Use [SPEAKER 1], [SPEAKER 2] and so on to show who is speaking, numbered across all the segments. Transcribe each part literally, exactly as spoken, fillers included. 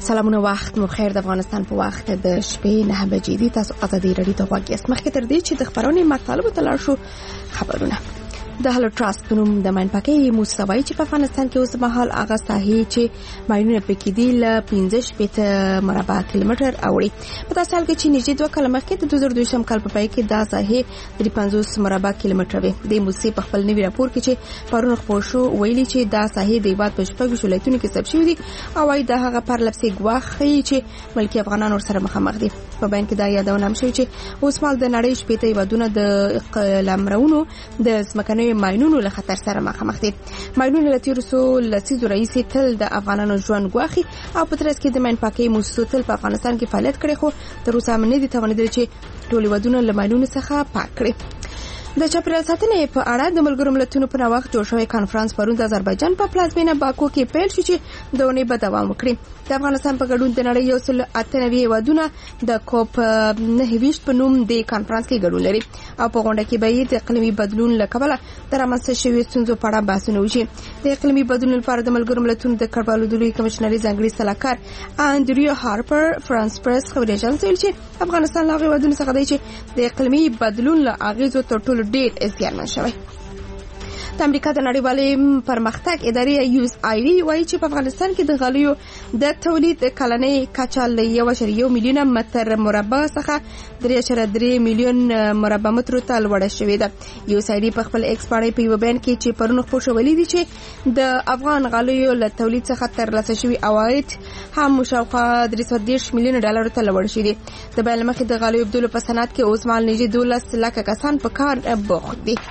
[SPEAKER 1] سلامونه، وخت مو خیر. د افغانستان په وخت د شپې نه بجې دي. تاسو ازادي رادیو ته غوږ یاست. مخکې تر دې چې د خبرونې مطالب ته لاړ شو، خبرونه د هلو ټراست په نوم د ماین پاکۍ موسسه چې په افغانستان کې اوس مهال هغه ساحې چې ماینونه پکې دي له پنځه شپېته مربع کیلومتر اوړي. په داسې حال کې چې نږدې دوه کاله مخکې د دوه زره دویشتم کال په پای کې دا ساحې د پنځوس مربع کیلومتر وي. د موسسې په خپل نوي راپور کې چې پرون خپور شو ویلي چې دا ساحې د هېواد په شپږو ولایتونو کې ثبت شوي دي او وايي دا هغه پرلپسې ګواښ ښیي چې ملکي افغانان ورسره مخامخ دي. په بیان کې دا یادونه هم شوې چې اوس مهال د نړۍ شپېته هېوادونه د قلمرونو د ځمکنیو ماینونو له خطر سره مخامخ دي. ماینونه له تېرو څو لسیزو راهیسې تل د افغانانو ژوند ګواښي او په ترڅ کې د ماین پاکۍ موسسو تل په افغانستان کې فعالیت کړی، خو تر اوسه هم نه دي توانېدلي چې ټول هېوادونه له ماینونو څخه پاک کړي. د چاپیریال ساتنې په اړه د ملګرو ملتونو په نوښت جوړ شوی کانفرنس پرون د آذربایجان په پلازمینه باکو کې پیل شو چې د اونۍ به دوام وکړي. د افغانستان په ګډون د نړۍ یو سل اته نوي هېوادونه د کوپ نهه ویشت په نوم د کانفرنس کې ګډون لري او په غونډه کې به یې د اقلیمي بدلون له کبله د رامنځته شویو ستونزو په اړه بحثونه وشي. د اقلیمي بدلون لپاره د ملګرو ملتونو د کډوالو د لوی کمشنري ځانګړي سلاکار انډریو هارپر فرانس پریس خبري اژانس ویل چې افغانستان له هغو هېوادونو څخه دی چې د اقلیمي بدلون له اغېزو تر ټولو ډېر زیانمن شوی. د امریکا د نړیوالې پرمختګ ادارې یو اس آی ډي وایي چې په افغانستان کې د غالیو د تولید کلنۍ کچه له یو اعشاریه یو میلیونه متر مربع څخه درې اعشاریه درې میلیون مربع مترو ته لوړه شوې ده. یو اس آی ډي په خپل ایکس باندې په یو بیان کې چې پرون خپور شو ویلي دي چې د افغان غالیو له تولید څخه ترلاسه شوي عواید هم شاوخوا درې سوه دېرش میلیونه ډالرو ته لوړ شوي دي. د بیان مخکې د غالیو بدلولو په صنعت کې اوس مهال نږدې دولس لکه کسان په کار بوخت دي.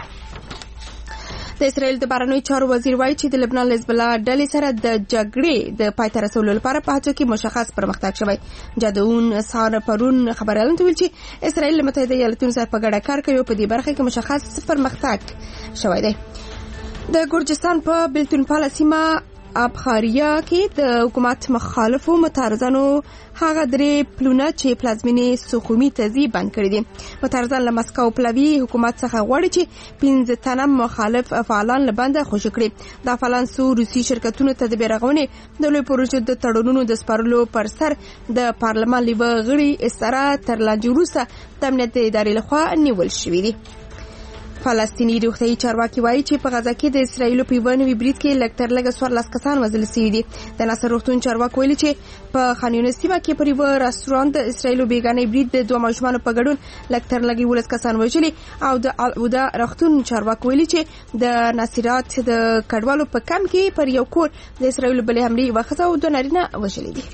[SPEAKER 1] د اسرائیل د بهرنیو چارو وزیر وایي چې د لبنان له حزب الله ډلې سره د جګړې د پای ته رسولو لپاره په هڅو کې مشخص پرمختګ شوی. جادون سار پرون خبريالانو ته ویل چې اسرائیل له متحده ایالاتونو سره په ګډه کار کوي او په دې برخه کې مشخص پرمختګ شوی دی. د ګورجستان په بلتونپاله سیمه ابخاریا کې د حکومت مخالفو معترضانو هغه درې پلونه چې پلازمینې سخومي ته ځي بند کړي دي. معترضان له مسکو پلوي حکومت څخه غواړي چې پنځه تنه مخالف فعالان له بنده خوشي کړي. دا فعالان څو روسي شرکتونو ته د بیرغونې د لوی پروژې د تړونونو د سپارلو پر سر د پارلمان لیوه غړي استرا تر لانجې وروسته د امنیت ادارې لخوا نیول شوي دي. فلسطیني روغتیايي چارواکي وایي چې په غزه کې د اسرایل په یو نوي برید کې لږ تر لږه څوارلس کسان وژل شوي دي. د ناصر روغتون چارواکي ویلي چې په خان یونس سیمه کې پر یو رستورانت د اسرایل بیګانه برید د دوه ماشومانو په ګډون لږ تر لږه یولس کسان وژلي او د العوده روغتون چارواکي ویلي چې د ناصرات د کډوالو په کم کې پر یو کور د اسرایل بلې حملې یوه ښځه او دوه نارینه وژلي دي.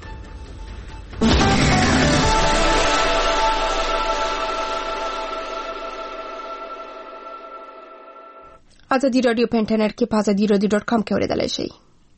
[SPEAKER 1] ازادي رادیو په انټرنیټ کې په ازادي رادیو ډاټ کام کې اوریدلای شئ.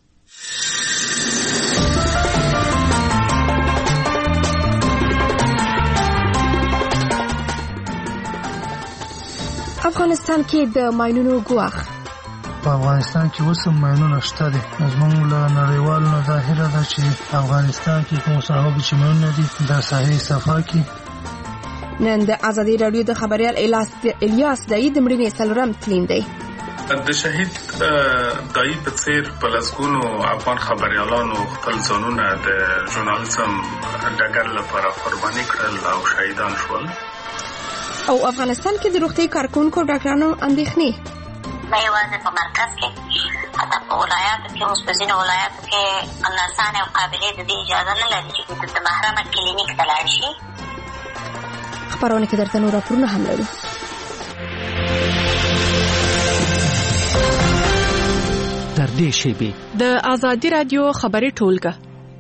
[SPEAKER 1] افغانستان کې د ماینونو ګواښ.
[SPEAKER 2] په افغانستان کې اوس ماینونه شته دي. زموږ له نړیوالو نه ظاهره ده چې افغانستان کې کوم صحابه چې ماینونه دي د ساحې صفا کې.
[SPEAKER 1] نن د ازادي رادیو د خبريال الیاس دای د مړینې څلورم تلین دی.
[SPEAKER 3] د شهید دای په څیر په لسګونو افغان خبريالانو خپل ځانونه د ژورنالیزم ډګر لپاره قرباني کړل او شهیدان شول.
[SPEAKER 1] او افغانستان کې د روغتي کارکونکو ډاکټرانو اندېښنې.
[SPEAKER 4] نه یوازې په مرکز کې، حتی په ولایاتو کې اوس په ځینو ولایاتو کې نرسانې او قابلې د دې اجازه نه لري چې د محرمه کلینیک ته لاړ شي.
[SPEAKER 1] خبرونه کې درته نور راپورونه هم لرو.
[SPEAKER 5] تر دې شیبې
[SPEAKER 1] د ازادي رادیو خبري ټولګه.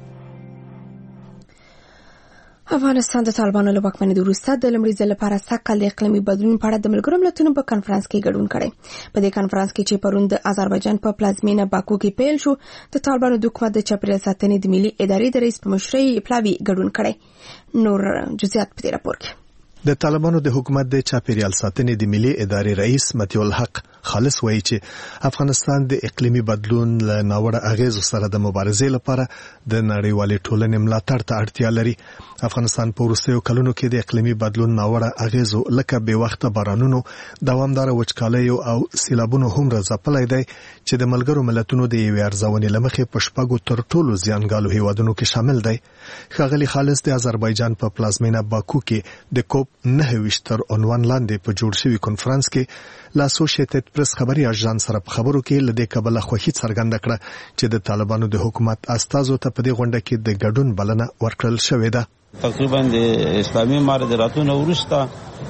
[SPEAKER 1] افغانستان د طالبانو له واکمنۍ وروسته د لومړي ځل لپاره سږکال د اقلیمي بدلون په اړه د ملګرو ملتونو په کانفرنس کې ګډون کړی. په دې کانفرنس کې چې پرون د آذربایجان په پلازمینه باکو کې پیل شو، د طالبانو د حکومت د چاپیریال ساتنې د ملي ادارې د رئیس په مشرۍ پلاوي ګډون کړی. نور جزئیات په دې راپور کې.
[SPEAKER 6] د طالبانو د حکومت د چاپیریال ساتنې د ملي ادارې رئیس متیع الحق خالص وایي چې افغانستان د اقلیمي بدلون له ناوړه اغیزو سره د مبارزې لپاره د نړیوالې ټولنې ملاتړ ته اړتیا لري. افغانستان په وروستیو کلونو کې د اقلیمي بدلون ناوړه اغیزو لکه بې وخته بارانونو، دوامداره وچکالیو او سیلابونو هم راځپلی دی چې د ملګرو ملتونو د یوې ارزونې له مخې په شپږو تر ټولو زیانګالو هیوادونو کې شامل دی. ښاغلي خالص د آذربایجان په پلازمینه باکو کې د کوپ نهه ویشت تر عنوان لاندې په جوړ شوي کنفرانس کې له اسوسییټډ پریس خبري اژانس سره په خبرو کې له دې کبله خوښي څرګنده کړه چې د طالبانو د حکومت استازو ته په دې غونډه کې د ګډون بلنه ورکړل شوې ده.
[SPEAKER 7] تقریبا د اسلامي امارت راتونه ورسته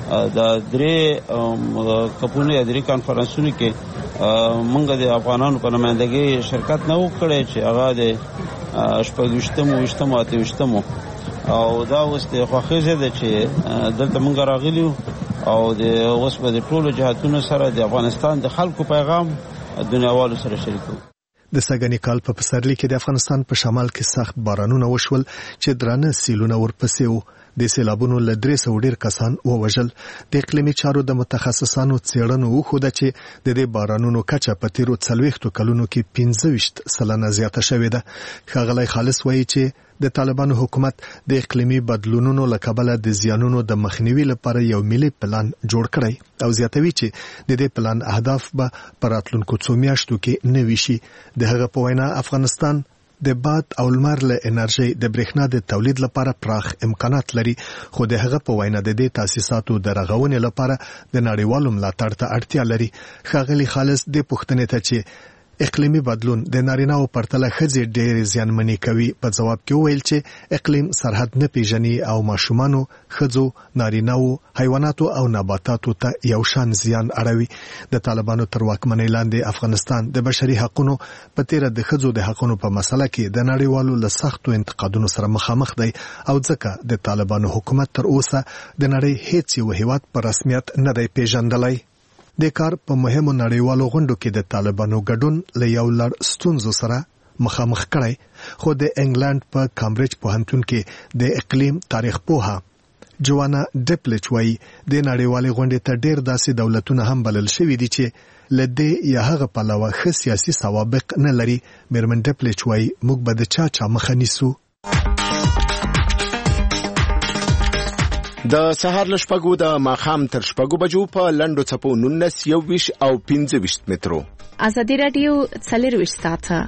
[SPEAKER 7] د درې کپونو یا درې کانفرنسونو کې موږ د افغانانو په نمائندګۍ شرکت نه وکړي چې هغه د شپږویشتمو ویشتمو اته ویشتمو او دا اوس د خوښۍ ځای ده چې دلته موږ راغلي او د اوس په د ټولو جهاتونو سره د افغانستان د خلکو پیغام دنیاوالو سره شریکو.
[SPEAKER 6] د سږني کال په پسرلي کې د افغانستان په شمال کې سخت بارانونه وشول چې درانه سیلونه ورپسې وو. د سیلابونو له درې سوه ډیر کسان ووژل. د اقلیمي چارو د متخصصانو څېړنو وښوده چې د دې بارانونو کچه په تیرو څلوېښتو کلونو کې پنځه ویشت سلنه زیاته شوې ده. ښاغلی خالص وایي چې د طالبانو حکومت د اقلیمي بدلونونو له کبله د زیانونو د مخنیوي لپاره یو ملي پلان جوړ کړی او زیاتوي چې د دې پلان اهداف به په راتلونکو څو میاشتو کې نوي شي. د هغه په وینا افغانستان د باد او لمر له انرژي د برېښنا د تولید لپاره پراخ امکانات لري، خو د هغه په وینا د دې تاسیساتو د رغونې لپاره د نړیوالو ملاتړ ته اړتیا لري. ښاغلي خالص د پوښتنې ته چې اقلیمي بدلون د نارینه‌و پرتله ښځې ډېرې زیانمنې کوي په ځواب کې وویل چې اقلیم سرحد نه پیژني او ماشومانو، ښځو، نارینه‌و، حیواناتو او نباتاتو ته یو شان زیان اړوي. د طالبانو تر واکمنۍ لاندې افغانستان د بشري حقونو په تیره د ښځو د حقونو په مسله کې د نړیوالو له سختو انتقادونو سره مخامخ دی او ځکه د طالبانو حکومت تر اوسه د نړۍ هیڅ یو هیواد په رسمیت نه دی پیژندلی. د کار په مهمو نړیوالو غونډو کې د طالبانو ګډون له یو لړ ستونزو سره مخامخ کړی، خو د انګلند په کامبریج پوهنتون کې د اقلیم تاریخ پوهه جوانا ډپلچ وایي د نړیوالې غونډې ته ډېر داسې دولتونه هم بلل شوي دي چې له دې یا هغه پلوه ښه سیاسي سوابق نه لري. میرمن ډپلچ وایي موږ به د چا چا مخه نیسو.
[SPEAKER 8] د سهار له شپږو د ماښام تر شپږو بجو په لنډو څپو نولس، یو ویشت او پنځه ویشت مترو.
[SPEAKER 9] ازادي راډیو څلرویشت ساعته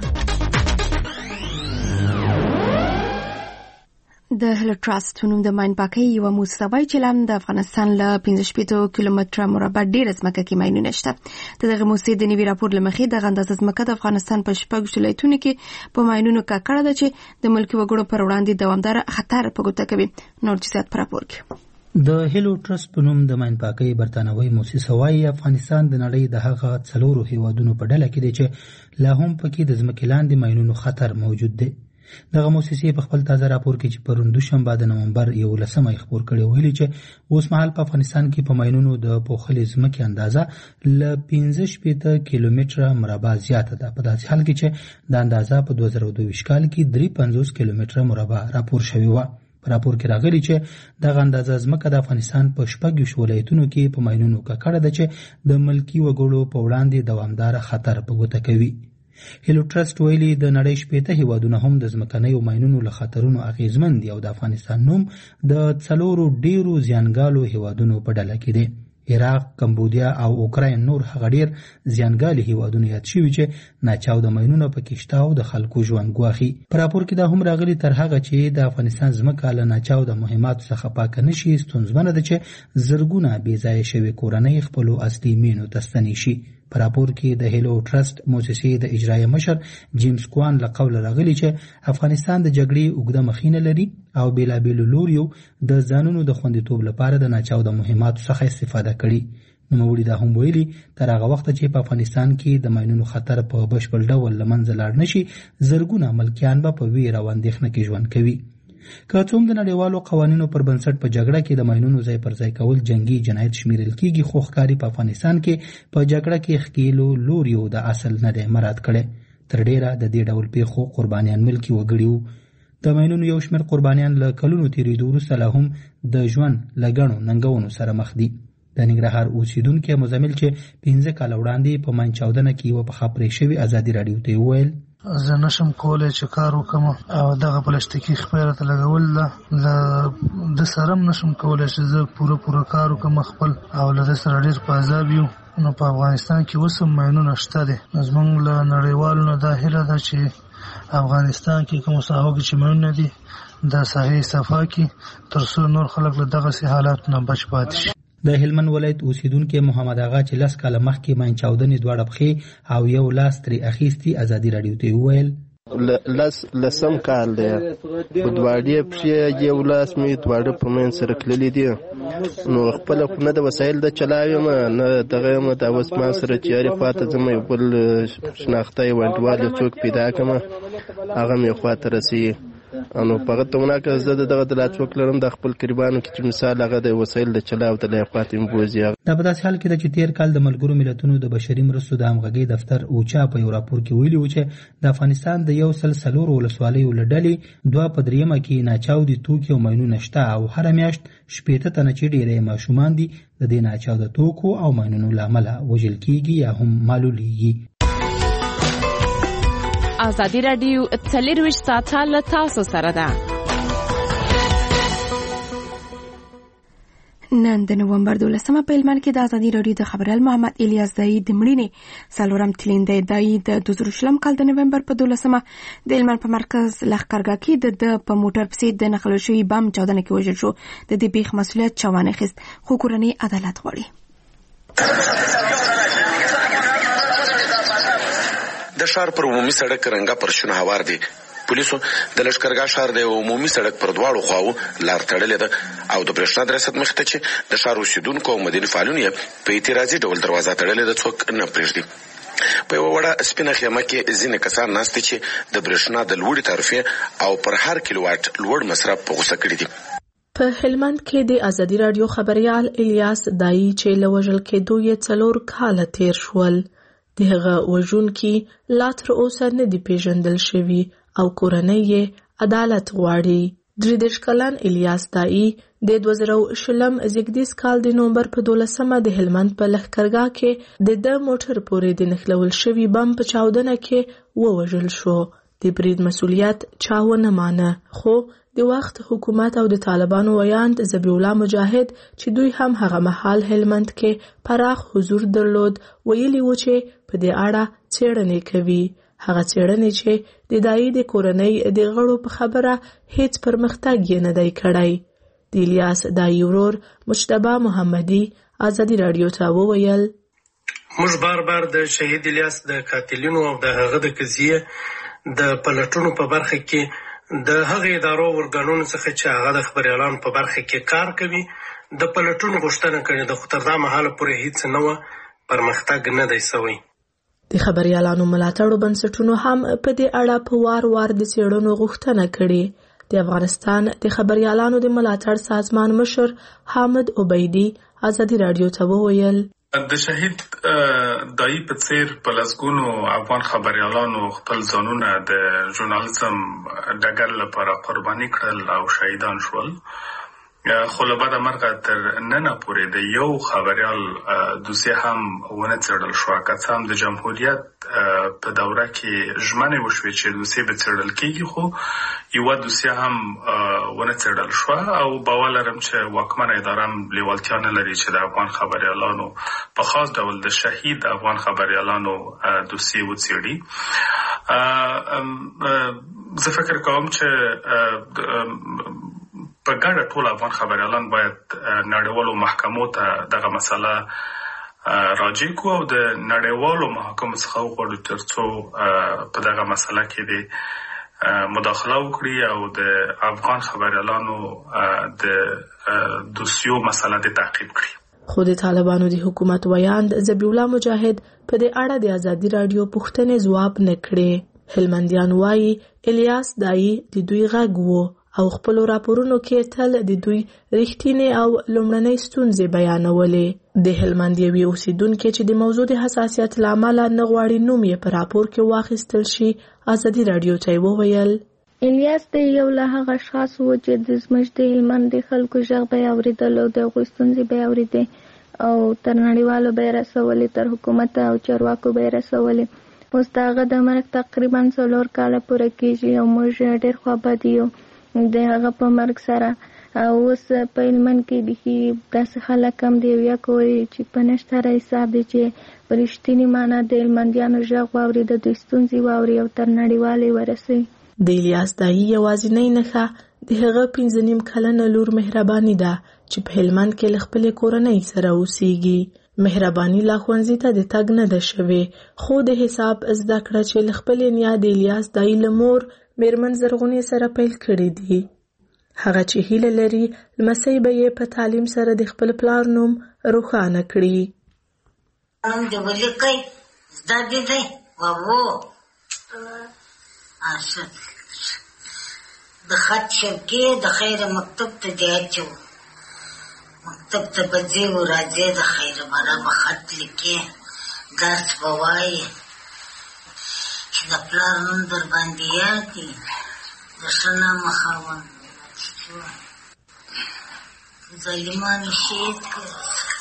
[SPEAKER 1] د هیل ټراست نوم د ماین پاکۍ یو موسسه وایي چې لام د افغانستان له پنځه شپېته کیلومتره مربع ډېره ځمکه کې ماینونه شته. د دغه موسسې د نوي راپور له مخې دغه اندازه ځمکه د افغانستان په شپږ ولایتونو کې په ماینونو ککړه ده چې د ملکي وګړو پر وړاندې دوامداره خطر په ګوته کوي. نور جزئیات په راپور کې.
[SPEAKER 10] د هیلو ټرست په نوم د ماین پاکۍ برتانوي موسسه وایي افغانستان د نړۍ د هغه څلورو هیوادونو په ډله کې دی چې لا هم پکې د ځمکې لاندې ماینونو خطر موجود دی. دغه موسسې په خپل تازه راپور کې چې پرون دوشنبه د نومبر یولسمه خبر کړی ویلي چې اوس مهال په افغانستان کې په ماینونو د پوښلې ځمکې اندازه له پنځه شپېته کیلومتره مربع زیاته ده، په داسې حال کې چې د اندازه په دوه زره دوه ویشت کال کې درې پنځوس کیلومتره مربع راپور شوی و. په راپور کې راغلي چې دغه اندازه ځمکه د افغانستان په شپږ ولایتونو کې په ماینونو ککړه ده چې د ملکي وګړو په وړاندې دوامداره خطر په ګوته کوي. هیلو ټرست ویلي د نړۍ شپېته هیوادونه هم د ځمکنیو ماینونو له خطرونو اغېزمن دي او د افغانستان نوم د څلورو ډیرو زیانګالو هیوادونو په ډله کې دی. عراق، کمبودیا او اوکراین نور هغه ډیر زیانګالي هیوادونه یاد شوي چې ناچاوده ماینونه پکې شته او د خلکو ژوند ګواښي. په راپور کې دا هم راغلي تر هغه چې د افغانستان ځمکه له ناچاوده مهماتو څخه پاکه نشي ستونزمنه ده چې زرګونه بې ځایه شوې کورنۍ خپلو اصلي مینو ته ستنې شي. په راپور کې د هیلو ټرست موسسې د اجرایه مشر جیمز کوان له قوله راغلي چې افغانستان د جګړې اوږده مخینه لري او بېلابېلو لوریو د ځانونو د خوندیتوب لپاره د ناچاوده مهماتو څخه استفاده کړي. نوموړي دا هم ویلي تر هغه وخته چې په افغانستان کې د ماینونو خطر په بشپړ ډول له منځه لاړ نشي، زرګونه ملکیان به په ویره او اندېښنه کې ژوند کوي. که څوم د نړیوالو قوانینو پر بنسټ په جګړه کې د ماینونو ځای پر ځای کول جنگي جنایت شمیرل کیږي، خو ښکاري په افغانستان کې په جګړه کې ښکیلو لوریو د اصل نه دی مراعات کړی. تر ډیره د دې ډول پیښو قربانیان ملکي وګړي وو. د ماینونو یو شمېر قربانیان له کلونو تېرېدو وروسته لا هم د ژوند له ګڼو ننګونو سره مخ دي. د ننګرهار اوسیدونکو مزمل چې پنځه کال وړاندې په مان چاودنه کې و په خبرې شوی ازادي رادیو ته ویل
[SPEAKER 2] زه نشم کولای چې کار وکم او دغه پلاستیکي خبره ته لګول له د سرم نشم کولای چې زه پوره پوره کار وکم خپل او له سره ډیر په عذاب یو نو په افغانستان کې وسم ماینونه شته دي زمونږ له نړیوالو نه دا هیله ده چې افغانستان کې کوم صحابه چې ماینونه دي د صحیح صفا کې تر څو نور خلک له دغه سي حالات نه بچ پاتې شي.
[SPEAKER 10] د هلمند ولایت اوسیدونکو محمد آغا چې لاس کاله مخکې ماین چاودنې دواړه پخې او یو لاس ترې اخیستي ازادي رادیو ته ویل
[SPEAKER 11] لس لسم کال دی په دواړې پښې یو لاس مې دواړه په من سره کللې دي نو خپل خو نه د وسایل د چلاوم نه دغه م د اوس ما سره چیرې فاته زم یو بل شناخته وانټوال څوک پیدا کما هغه مې خواته رسی انو په تونه کې زده دغه د لاتوک لرم د خپل قربانو کې چې مثال هغه د وسایل د چلاو د لایقات امبوزي
[SPEAKER 10] دا په داسې حال کې د چې تیر کال د ملګرو ملتونو د بشري مرستو د همغږي دفتر اوچا په یو راپور کې ویلي و چې د افغانستان د یو سل څلور ولسوالیو لړلې دوه په دریمه کې ناچاودي توکي او ماینونه شته او هر میاشت شپېته تنه چې ډېرې ماشومان دي د دې ناچاوده توکو او ماینونو له امله وژل کیږي یا هم معلولیږي.
[SPEAKER 9] ازادي رادیو څلرویشت ساعته له تاسو سره ده.
[SPEAKER 1] نن د نومبر دولسمه په هلمند کې د ازادي رادیو د خبريال محمد الیاس دای د مړینې څلورم تلینده دای د دوه زره شلم کال د نومبر په دولسمه د هلمند په مرکز لښکرګاه کې د په موټر پسې د نقل شوی بم چاودنه کې وژل شو. د دې پیښې مسؤلیت چا واخیست خو کورنۍ عدالت غواړي.
[SPEAKER 12] د ښار پر عمومي سړک رنګا پرشونه هوار دي. پولیسو د لښکرګاه ښار د عمومي سړک پر دواړو خواو لار تړلې ده او د برېښنا د رسد مخ ته چې د ښار اوسیدونکو او مدني فعالینو یې په اعتراضي ډول دروازه تړلې ده څوک نه پرېږدي. په یوه وړه سپینه خیمه کې ځینې کسان ناست دي چې د برېښنا د لوړې تعرفې او پر هر کیلو واټ لوړ مصرف په غوسه کړي دي.
[SPEAKER 13] په هلمند کې د ازادي رادیو خبريال الیاس دای چې له وژل کېدو یې څلور کاله تیر شول. دغه وژونکي لا تر اوسه نه دي پیژندل شوي او کورنۍ یې عدالت غواړي. درې دېرش کلن الیاس دای د دوه زره شلم زیږدیز کال د نومبر په دولسمه د هلمند په لښکرګاه کې د د موټر پورې د نښلول شوي بم په چاودنه کې ووژل شو. د برید مسؤلیت چا ونه مانه خو د وخت حکومت او د طالبانو ویاند ذبیح الله مجاهد چې دوی هم هغه مهال هلمند کې پراخ حضور درلود ویلي و چې په دې اړه څېړنې کوي. هغه څېړنې چې د دای د کورنۍ د غړو په خبره هیڅ پرمختګ یې نه دی کړی. د الیاس دای ورور مجتبی محمدي ازادي رادیو ته وویل
[SPEAKER 14] موږ بار بار د شهید الیاس د قاتلینو او د هغه د قضیې د پلټونو په برخه کې د هغه ادارو ورګانونو څخه چې هغه د خبريالانو په برخه کې کار کوي د پلټونو غوښتنه کړې د خو تر دا مهاله پورې هیڅ نه و پرمختګ نه دی سوی.
[SPEAKER 13] د خبريالانو ملاتړو بنسټونو هم په دې اړه په وار وار د څېړنو غوښتنه کړې. د افغانستان د خبريالانو د ملاتړ سازمان مشر حامد عبیدی ازادي رادیو ته وویل
[SPEAKER 3] د شهید دای په څیر په لسګونو افغان خبريالانو خپل ځانونه د ژورنالیزم ډګر لپاره قرباني کړل او شهیدان شول. خو له بده مرغه تر ننه پورې د یو خبريال دوسیه هم ونه څېړل شوه. که څه هم د جمهوریت په دوره کې ژمنې وشوې چې دوسیه به څېړل کېږي خو یوه دوسیه هم ونه څېړل شوه او باور لرم چې واکمنه اداره هم لیوالتیا نه لري چې د افغان خبريالانو په خاص ډول د شهید افغان خبريالانو دوسیه وڅېړي. زه فکر کوم چې په ګډه ټول افغان خبريالان باید نړیوالو محکمو ته دغه مسله راجع کړو او د نړیوالو محکمو څخه وغواړو ترڅو په دغه مسله کې د مداخله وکړي او د افغان خبريالانو د دوسیو مسله د تعقیب کړي.
[SPEAKER 13] خو د طالبانو د حکومت ویاند ذبیح الله مجاهد په دې اړه د ازادي رادیو پوښتنې ځواب نه کړې. هلمندیان وایي الیاس دای د دوی غږ وو او خپل راپورونو کې تل د دوی رښتینې او لومړنۍ ستونزې بیانولې. د هلمند یوې اوسیدونکې چې د موضوع د حساسیت له امله نه غواړي نوم یې په راپور کې واخیستل شي ازادي رادیو ته وویل
[SPEAKER 15] الیاس د یو له هغه اشخاص و چې د زموږ د هلمند د خلکو غږ به یې اورېدل او د هغوی ستونزې به یې اورېدې او تر نړیوالو به رسولې، تر حکومت او چارواکو به رسولې. اوس د هغه د مرګ تقریبا څلور کاله پوره کېږي او موږ ډېر خوابدي یو د هغه په مرګ سره. اوس په هلمند کې بیخي داسې خلک هم دی یا کوي چې په نشتره حساب دی چې په رښتینې معنا د هلمندیانو غږ واوري، د دوی ستونزې واوري او تر نړیوالې ورسوي.
[SPEAKER 13] د الیاس دایي یوازینۍ نښه د هغه پنځه نیم کلنه لور مهرباني ده چې په هلمند کې له خپلې کورنۍ سره اوسېږي. مهرباني لا ښوونځي ته د تګ نه ده شوې، خو د حساب زده کړه چې له خپلې نیا د الیاس دایي له مور میرمن زرغونې سره پیل کړې دي. هغه چې هیله لري لمسی به یې په تعلیم سره د خپل پلار نوم روښانه کړي.
[SPEAKER 16] نوم دې ولیکئ، زده دې دی وو د خط شوقي د خیر مکتب ته دې اچو، مکتب ته به ځې و راځې د خیر بره به خط لیکې، درس به وایې چې د پلار نوم در باندې یاد دي، د ښه نامه خاوند ظالمانو شهید کړ.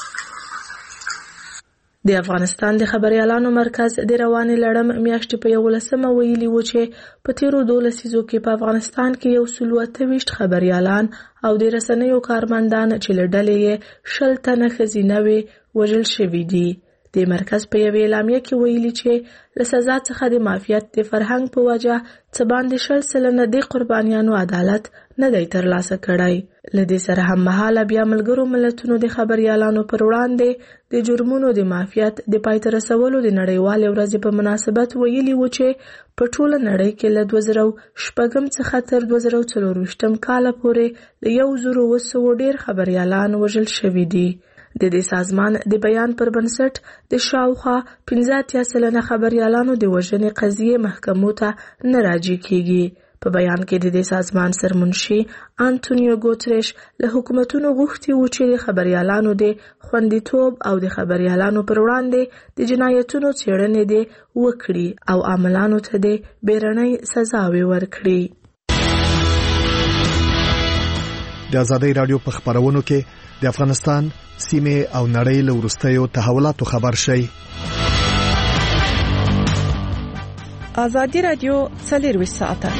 [SPEAKER 13] د افغانستان د خبریالانو مرکز د روانې لړم میاشتې په یولسمه ویلي و چې په تیرو دو لسیزو کې په افغانستان کې یو سل او اته ویشت خبریالان او د رسنیو کارمندان چې له ډلې یې شل تنه ښځینه وې وژل شوي دي. د مرکز په یوې اعلامیه کې ویلي چې له سزا څخه د معافیت د فرهنګ په وجه څه باندې شل سلنه د قربانیانو عدالت نه دی ترلاسه کړی. له دې سره هممهاله بیا ملګرو ملتونو د خبریالانو پر وړاندې د جرمونو د معافیت د پای ته رسولو د نړیوالې ورځې په مناسبت ویلي و چې په ټوله نړۍ کې له دوه زره شپږم څخه تر دوه زره څلورویشتم کاله پورې له یو زر اوه سوه ډېر خبریالان وژل شوي دي. د دې سازمان د بیان پر بنسټ د شاوخوا پنځه اتیا سلنه خبریالانو د وژنې قضیې محکمو ته نه راجع کیږي. په بیان کې د دې سازمان سرمنشي انټونیو ګوتریش له حکومتونو غوښتي و چې د خبریالانو د خوندیتوب او د خبریالانو پر وړاندې د جنایتونو څېړنې دې وکړي او عاملانو ته د بیرنۍ سزاوې ورکړي.
[SPEAKER 6] د ازادۍ رادیو په خبرونو کې د افغانستان سیمه او نړۍ له وروستیو تحولاتو خبر شي.
[SPEAKER 9] ازادي رادیو څلورویشت ساعته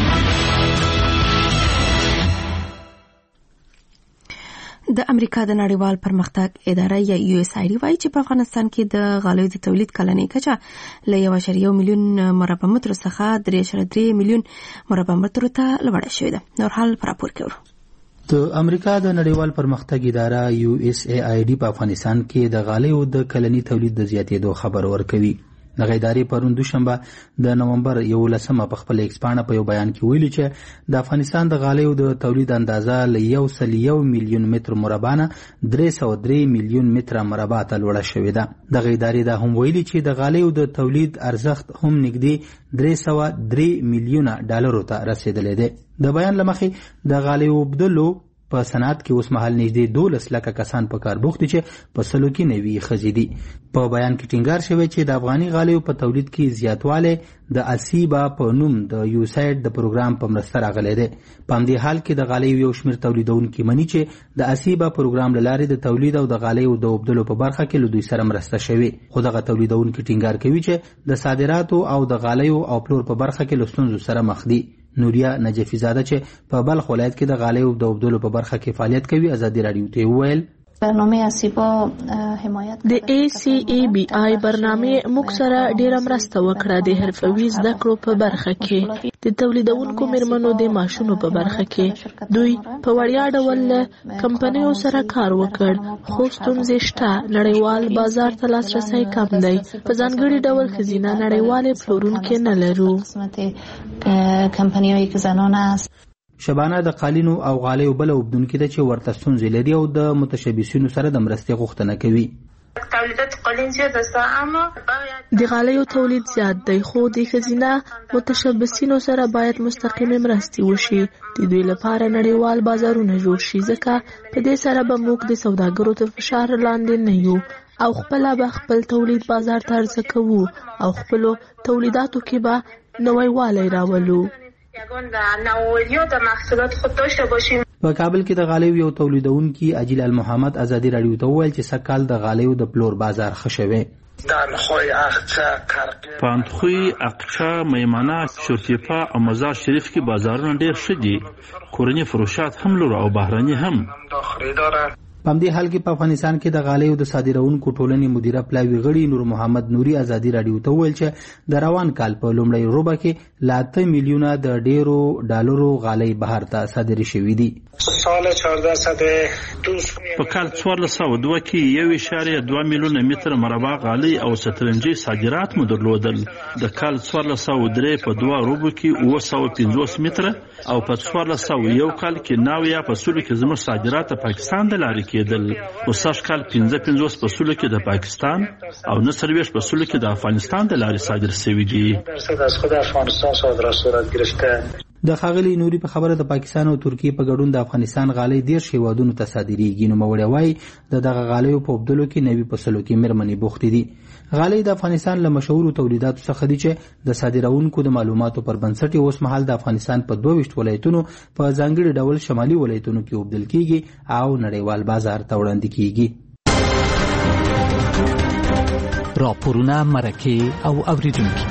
[SPEAKER 1] د امریکا د نړیوال پرمختګ اداره یا یو اس ای ډي وايي چې په افغانستان کې د غالیو د تولید کلنۍ کچه له یو اعشاریه یو میلیون مربع متر څخه درې اعشاریه درې میلیون مربع متر ته لوړه شوې ده. نور حال راپور کوي.
[SPEAKER 10] د امریکا د نړیوال پرمختګ اداره یو اس ای ای ډي په افغانستان کې د غالیو د کلنۍ تولید د زیاتېدو خبر ورکوي. دغه ادارې پرون دوشنبه د نومبر یولسمه په خپل ایکس پاڼه په یو بیان کې ویلي چې د افغانستان د غالیو د تولید اندازه له یو سل یو میلیون متر مربع نه درې سوه درې میلیون متر مربع ته لوړه شوې ده. دغه ادارې دا هم ویلي چې د غالیو د تولید ارزښت هم نږدې درې سوه درې میلیونه ډالرو ته رسیدلی دی. د بیان له مخې د غالیو بدلو په صنعت کې اوس مهال نږدې دولس لکه کسان په کار بوخت دي چې په سلو کې نوي ښځې دي. په بیان کې ټینګار شوی چې د افغاني غالیو په تولید کې زیاتوالی د اسیبا په نوم د یوساید د پروګرام په مرسته راغلی دی. په همدې حال کې د غالیو یو شمېر تولیدونکي مني چې د اسیبا پروګرام له لارې د تولید او د غالیو د اوبدلو په برخه کې له دوی سره مرسته شوې. خو دغه تولیدونکي ټینګار کوي چې د صادراتو او د غالیو او پلور په برخه کې له ستونزو سره مخ دي. نوریا نجفی زاده چې په بلخ ولایت کې د غالیو د اوبدلو په برخه کې فعالیت کوي ازادي رادیو ته وویل
[SPEAKER 17] برنامه اسیبا حمایت
[SPEAKER 13] د ای سی ای بی آی برنامه موږ سره ډیره مرسته وکړه د حرفوي زده کړو په برخه کې د تولیدونکو میرمنو د معاشونو په برخه کې دوی په وړیا ډول کمپنیو سره کار وکړ خو ستونزې شته نړیوال بازار ته لاسرسی کم دی په ځانګړي ډول ښځینه نړیوالې پلورونکي نه لرو
[SPEAKER 17] کمپنیوي که زنانه است
[SPEAKER 10] شبانه د قالینو او غالیو بل اوبدونکي ده چې ورته ستونزې لري او د متشبثینو سره د مرستې غوښتنه کوي.
[SPEAKER 18] تولیدات قالین زیات است اما
[SPEAKER 13] د غالیو تولید زیات دی خو د ښځینه متشبثینو سره باید مستقیمه مرستې وشي. د دوی لپاره نړیوال بازارونه جوړ شي ځکه په دې سره به موږ د سوداګرو تر فشار لاندې نه یو او خپل به خپل تولید بازار ته عرضه کوو او خپل تولیداتو کې به نوی والی راولو.
[SPEAKER 18] یگان نوآوری در محصولات خود داشته باشیم.
[SPEAKER 10] په کابل کې د غالیو یو تولیدونکي اجیل المحمد ازادي راډیو ته وویل چې سږ کال د غالیو د پلور بازار ښه شوی.
[SPEAKER 19] په اندخوی، اقچه، میمنه، شورتیپا او مزار شریف کې بازارونه ډېر ښه دي. کورني فروشات هم لرو او بهرني هم.
[SPEAKER 10] په همدې حال کې په افغانستان کې د غالیو د صادرونکو ټولنې مدیره پلاوي غړي نور محمد نوري ازادي راډیو ته وویل چې د روان کال په لومړۍ روبه کې له اته میلیونه د ډیرو ډالرو غالۍ بهر ته صادرې شوې دي.
[SPEAKER 19] په کال څوارلس سوه دوه کې یو اعشاریه دوه میلیونه متره مربع غالۍ او سترنجي صادرات مو درلودل. د کال څوارلس سوه درې په دوه روبو کې اوه سوه پنځوس متره او په څوارلس سوه یو کال کې نو یا په سلو کې زموږ صادرات د پاکستان د لارې کېدل. او سږ کال پنځه پنځوس په سلو کې د پاکستان او نه څلوېښت په سلو کې د افغانستان د لارې صادر شوي دي.
[SPEAKER 10] د ښاغلي نوري په خبره د پاکستان او ترکیې په ګډون د افغانستان غالۍ دېرش هېوادونو ته صادرېږي. نوموړی وایي د دغه غالیو په اوبدلو کې نوي په سلو کې مېرمنې بوختې دي. غالۍ د افغانستان له مشهورو تولیداتو څخه دي چې د صادروونکو د معلوماتو پر بنسټ اوس مهال د افغانستان په دوه ویشت ولایتونو په ځانګړي ډول شمالي ولایتونو کې اوبدل کېږي او نړیوال بازار ته وړاندې کېږي.
[SPEAKER 5] راپورونه، مرکې او اوریدونکي.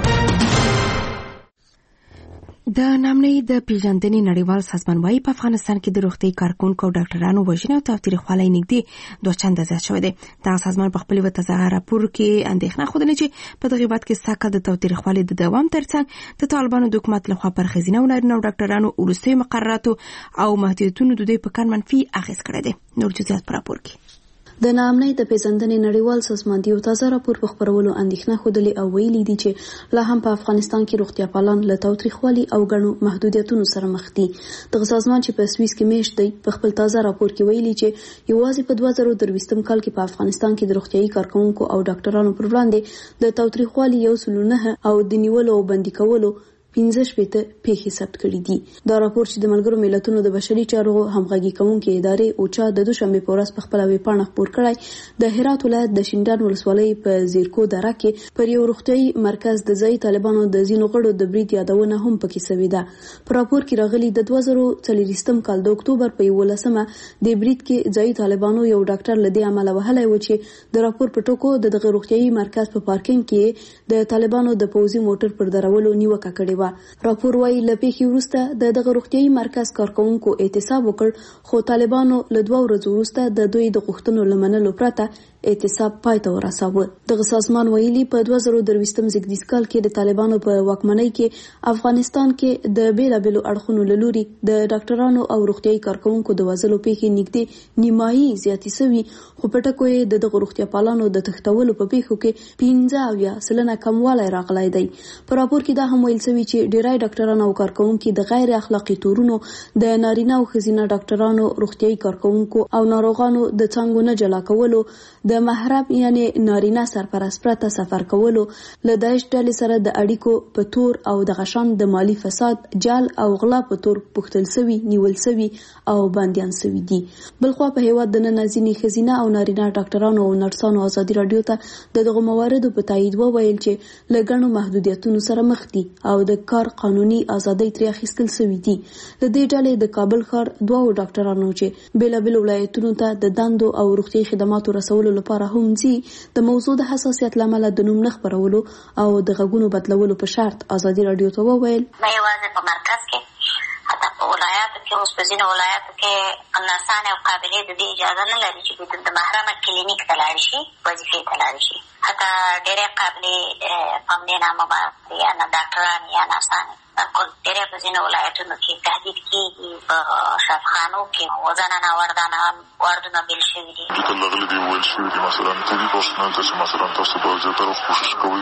[SPEAKER 1] د نامنۍ د پیژندنې نړیوال سازمان وايي په افغانستان کې د روغتي کارکونکو او ډاکټرانو وژنې او تاوتریخوالی نږدې دوه چنده زیات شوی دی. دغه سازمان په خپل وتازه راپور کې اندېښنه ښودلې چې په دغه هېواد کې سږ د تاوتریخوالي د دوام ترڅنګ د طالبانو د حکومت لخوا پر ښځینه او نارینه ډاکټرانو وروستیو مقرراتو او محدودیتونو د دوی په کار منفي اغېز کړی دی. نور جزئیات په راپور کې.
[SPEAKER 20] د نامنۍ د پیژندنې نړیوال سازمان د یو تازه راپور په خپرولو اندېښنه ښودلې او ویلي دي چې لا هم په افغانستان کې روغتیا پالان له تاوتریخوالي او ګڼو محدودیتونو سره مخ دي. دغه سازمان چې په سویس کې میشت دی په خپل تازه راپور کې ویلي چې یوازې په دوه زره درویشتم کال کې په افغانستان کې د روغتیايي کارکونکو او ډاکټرانو پر وړاندې د تاوتریخوالي یو سلو نه او د نیولو او بندي کولو پنځه شپېته پیښې ثبت کړي دي. دا راپور چې د ملګرو ملتونو د بشري چارو همغږي کوونکې ادارې اوچا د دوشنبې په ورځ په خپله ویبپاڼه خپور کړی د هرات ولایت د شینډان ولسوالۍ په زیرکو دره کې پر یو روغتیايي مرکز د ځایي طالبانو د ځینو غړو د برید یادونه هم پکې شوې ده. په راپور کې راغلي د دوه زره څلوېښتم کال د اکتوبر په یولسمه د برید کې ځایي طالبانو یو ډاکټر له دې امله وهلی و چې د راپور په ټکو د دغه روغتیايي مرکز په پارکینګ کې د طالبانو د پوځي موټر پر درولو نیوکه کړې وه. راپور وايي له پیښې وروسته د دغه روغتیايي مرکز کارکونکو اعتصاب وکړ خو طالبانو له دوه ورځو وروسته د دوی د غوښتنو له منلو پرته اعتصاب پای ته ورساوه. دغه سازمان ویلي په دوه زره درویشتم زیږدیز کال کې د طالبانو په واکمنۍ کې افغانستان کې د بیلابیلو اړخونو له لوري د ډاکټرانو او روغتیايي کارکونکو د وژلو پیښې نږدې نیمایي زیاتې سوي خو په ټکو یې د دغه روغتیا پالانو د تښتولو په پیښو کې پنځه اویا سلنه کموالی راغلی دی. په راپور کې دا هم ویل سوي چې ډیری ډاکټران او کارکونکي د غیر اخلاقي تورونو د نارینه او ښځینه ډاکټرانو روغتیايي کارکونکو او ناروغانو د څانګو نه جلا کولو د محرم یعنی نارینه سرپرست پرته سفر کولو له داعش ډلې سره د اړیکو په تور او د غشان د مالی فساد جال او غلا په تور پوښتل سوي نیول سوي او باندیان سوي دي. بلخوا په هیواد د نن ځینې ښځینه او نارینه ډاکټرانو او نرسانو ازادي راډیو ته د دغه مواردو په تایید وویل چې له ګڼو محدودیتونو سره مخ دي او د کار قانوني ازادۍ ترې اخیستل سوي دي. د دې ډلې د کابل ښار دوه ډاکټرانو چې بیلابیلو ولایتونو ته د دندو او روغتیايي خدماتو رسولو لپاره هم ځي د موضوع د حساسیت لامله د نوم نه خپرولو او د غږونو بدلولو په شرط ازادي راډیو ته وویل
[SPEAKER 4] نه یوازې په مرکز کې حتی په ولایاتو کې اوس په ځینو ولایاتو کې نرسانې او قابلې د دې اجازه نه لري چې د محرمه کلینیک ته لاړ شي وظیفې ته لاړ شي. حتی ډېرې قابلې په همدې نامه باندې یا نه ډاکټران یا نرسانې ډېرې په ځینو ولایتونو کې تهدید کېږي. په شفاخانو کې وزنانه وردانه واردونه بیل شوي دي.
[SPEAKER 21] دلته لغلي دي ویل شوي دي مثلا طبي پرسنل ته چې مثلا تاسو به زیاتره کوشش کوئ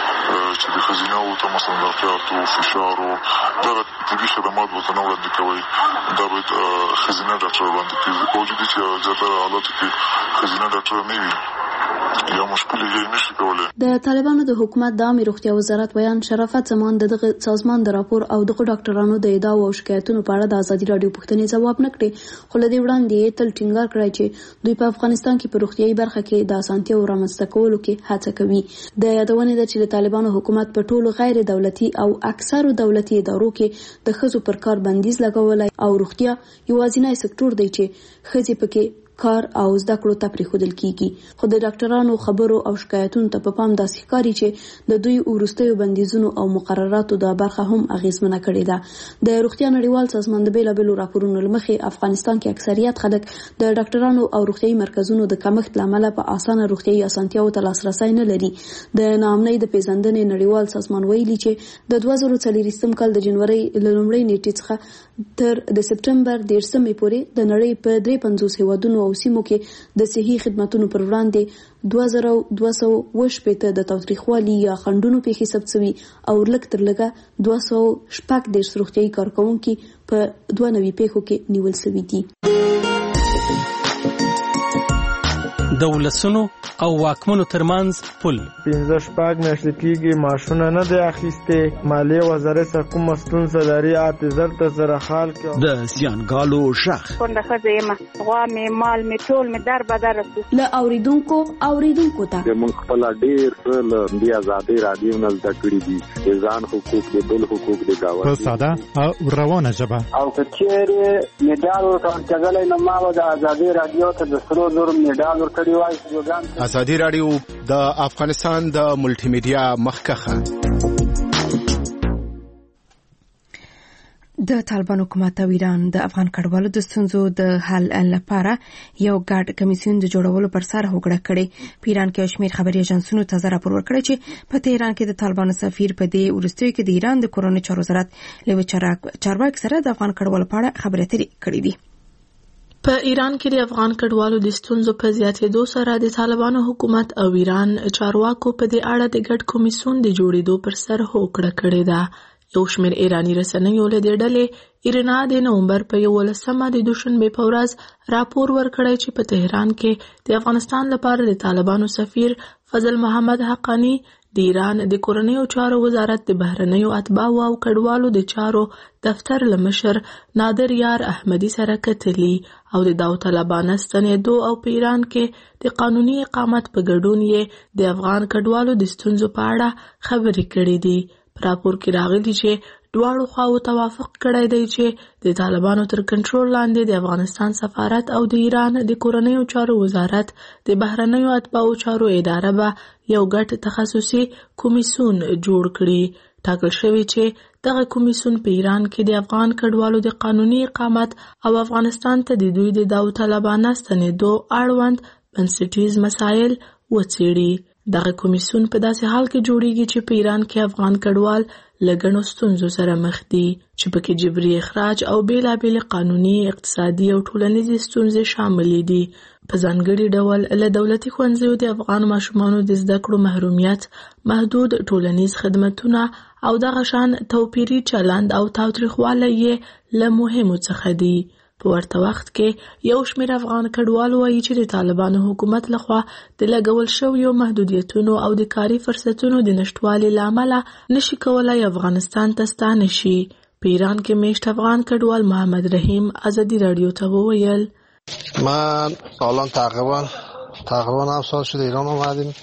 [SPEAKER 21] چې د ښځینه‌وو ته مثلا ظرفیاتو فشارو دغه طبي خدمات ورته نه وړاندې کوئ. دا باید ښځینه ډاکټر وړاندې کړي. په وجود چې زیاتره حالاتو کې ښځینه ډاکټر نه وي یا مشکل یې نشي کولای.
[SPEAKER 20] د طالبانو د حکومت د عامه روغتیا وزارت بیان شرافت زمان دغه سازمان د راپور او دغه ډاکټرانو د ادعاو او شکایتونو په اړه د ازادي رادیو پوښتنې ځواب نه کړي، خو لدی وړاندې تل ټینګار کړی چې دوی په افغانستان کې په روغتیايي برخه کې د اسانتیاو رامنځته کولو کې هڅه کوي. د یادونې ده چې د طالبانو حکومت په ټولو غیر دولتي او اکثرو دولتي ادارو کې د ښځو پر کار بندیز لګولی او روغتیا یوازینی سکتور دی چې ښځې پکې کار او زده کړو ته پرېښودل کیږي. خو د ډاکټرانو خبرو او شکایتونو ته په پام داسې ښکاري چې د دوی وروستیو بندیزونو او مقرراتو د برخه هم اغیزمنه کړې ده. د روغتیا نړیوال سازمان د بیلابیلو راپورونو له مخې افغانستان کې اکثریت خلک د ډاکټرانو او روغتیايي مرکزونو د کمښت له امله په اسانه روغتیايي اسانتیاو ته لاسرسی نه لري. د ناامنۍ د پیژندنې نړیوال سازمان ویلي چې د دوه زره څلوېښتم کال د جنورۍ له لومړۍ نیټې څخه تر د سپټمبر دېرشمې پورې د نړۍ په درې پنځوس هیوادونو او سیمو کې د صحي خدماتو پر وړاندې دوه زره دوه سوه اووه شپېته د تاوتریخوالي یا خنډونو پیښې ثبت شوي او لږ تر لږه دوه سوه شپږ دېرش روغتیايي کارکوونکي په دوه نوي پیښو کې نیول شوي دي.
[SPEAKER 7] د ولسونو او واکمنو ترمنځ پل
[SPEAKER 22] پنځه شپږ میاشتې کېږي معاشونه نه دی اخیستې، مالیې وزارت څخه کومه ستونزه لري اته زر ته سره حال کې
[SPEAKER 23] د زیانګالو شخ
[SPEAKER 24] کونډه ښځه یم، غوا مې مال مې ټول مې در بدر شو.
[SPEAKER 20] له اوریدونکو اوریدونکو ته
[SPEAKER 25] موږ خپل ډېر څه له دې ازادۍ رادیو نه زده کړي دي، د ځان حقوق د بل حقوق د ګاونډي
[SPEAKER 26] په ساده او روانه ژبه.
[SPEAKER 27] او که چېرې میډال ورته ورکړلی نو ما به د ازادۍ رادیو ته د سرو زرو میډال ورکړی.
[SPEAKER 8] ازادي رادیو د افغانستان د ملټي میډیا مخکخه.
[SPEAKER 1] د طالبان حکومت او ایران د افغان کډوالو د ستونزو د حل لپاره یو ګډ کمیسیون د جوړولو پر سر هوکړه کړې. په ایران کې شمیر خبري ایجنسونو ته راپور ورکړی چې په تهران کې د طالبان سفیر په دې ورستیو کې د ایران د کورونو چارو وزارت لوي چارواکي سره د افغان کډوالو په اړه خبرې اترې کړې دي.
[SPEAKER 13] په ایران کې د افغان کډوالو د ستونزو په زیاتېدو سره د طالبانو حکومت او ایران چارواکو په دې اړه د ګډ کمیسیون د جوړېدو پر سر هوکړه کړې ده. یو شمېر ایراني رسنیو له دې ډلې ایرنا د نومبر په یولسمه د دوشنبې په ورځ راپور ورکړی چې په تهران کې د افغانستان لپاره د طالبانو سفیر فضل محمد حقانی د ایران د کورنیو چارو وزارت د بهرنیو اتباعو او کډوالو د چارو دفتر له مشر نادر یار احمدي سره کتلي او د داوطلبانه ستنېدو او په ایران کې د قانوني اقامت په ګډون یې د افغان کډوالو د ستونزو په اړه خبرې کړې دي. په راپور کې راغلي چې دواړو خواو توافق کړی دی چې د طالبانو تر کنټرول لاندې د افغانستان سفارت او د ایران د کورنیو چارو وزارت د بهرنیو اتباعو چارو اداره به یو ګډ تخصصي کمیسیون جوړ کړي. ټاکل شوی چې دغه کمیسیون په ایران کې د افغان کډوالو د قانوني اقامت او افغانستان ته د دوی د داوطلبانه ستنېدو اړوند بنسټیز مسایل وڅېړي. دغه کمیسیون په داسې حال کې جوړیږي چې په ایران کې افغان کډوال له ګڼو ستونزو سره مخ دي چې پکې جبري اخراج او بیلابېلې قانوني، اقتصادي او ټولنیزې ستونزې شاملې دي. په ځانګړي ډول له دولتي ښوونځیو د افغان ماشومانو د زده کړو محرومیت، محدود ټولنیز خدمتونه او دغه شان توپیري چلند او تاوتریخوالی یې له مهمو څخه دي. په ورته وخت کې یو شمېر افغان کډوال وایي چې د طالبانو حکومت لخوا د لګول شویو محدودیتونو او د کاري فرصتونو د نشټوالي له امله نشي کولای افغانستان ته ستانه شي. په ایران کې میشت افغان کډوال محمد رحیم ازادي رادیو ته وویل:
[SPEAKER 28] من الان تقریبا تقریبا هم سال شده ایران اومدیم.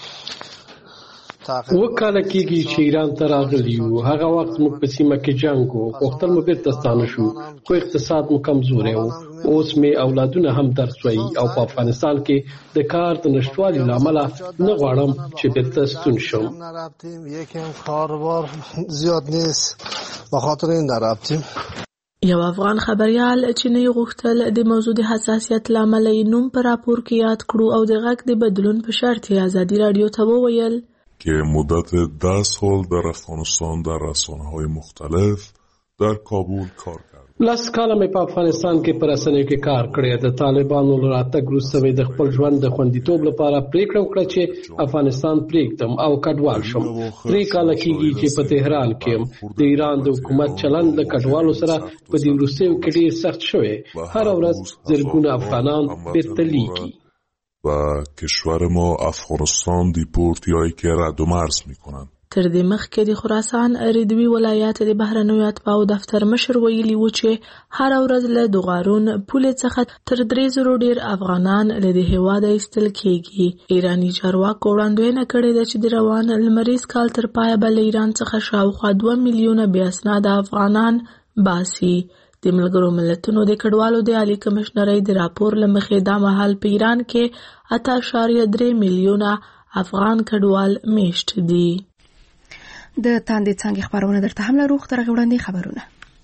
[SPEAKER 29] وکاله کېږي چې ایران ته راغلي یو. هغه وخت موږ په سیمه کې جنګ و، غوښتل مو بیرته ستانه شو، خو اقتصاد مو کمزوری و. اوس مې اولادونه هم درس وایي او په افغانستان کې د کار د نشتوالي له امله نه غواړم چې بیرته ستون شم.
[SPEAKER 28] یکم کاروبار زیاد نیست به خاطر این نرفتیم.
[SPEAKER 13] یو افغان خبريال چې نه غوښتل د موضوع د حساسیت له امله نوم په راپور کې یاد کړو او د غږ د بدلون په شرط ازادي رادیو ته وویل
[SPEAKER 21] که مدت ده سال در افغانستان در رسانه‌های مختلف در کابل کار کرد.
[SPEAKER 29] لس کاله مې په افغانستان کې پر رسنیو کې کار کړی. د طالبانو له راتګ وروسته مې د خپل ژوند د خوندیتوب لپاره پریکړه وکړه چې افغانستان پرېږدم او کډوال شم. درې کاله کېږي چې په تهران کې یم. د ایران د حکومت چلند له کډوالو سره په دې وروستیو کې ډېر سخت شوی. هره ورځ زرګونه افغانان بیرته لیږي.
[SPEAKER 2] و کشور ما افغانستان دیپورتیایی که رد و مرز میکنن.
[SPEAKER 13] تر دې مخکې د خراسان ریډوي ولایت د بهرنیو اتباعو دفتر مشر ویلي و چې هر ورځ له دوغارون پولې څخه تر درې زرو ډیر افغانان له دې هیواده ایستل کیږي. ایراني چارواکو وړاندوینه کړې ده چې د روان لمریز کال تر پایه به له ایران څخه شاوخوا دوه میلیونه بې اسناده افغانان باسي. د ملګرو ملتونو د کډوالو د عالی کمشنرۍ د راپور له مخې دا مهال په ایران کې اته اعشاریه درې میلیونه افغان کډوال میشت دي.
[SPEAKER 1] د تاندې څنګه خبرونه درته هم لرو. تر غوړندې خبرونه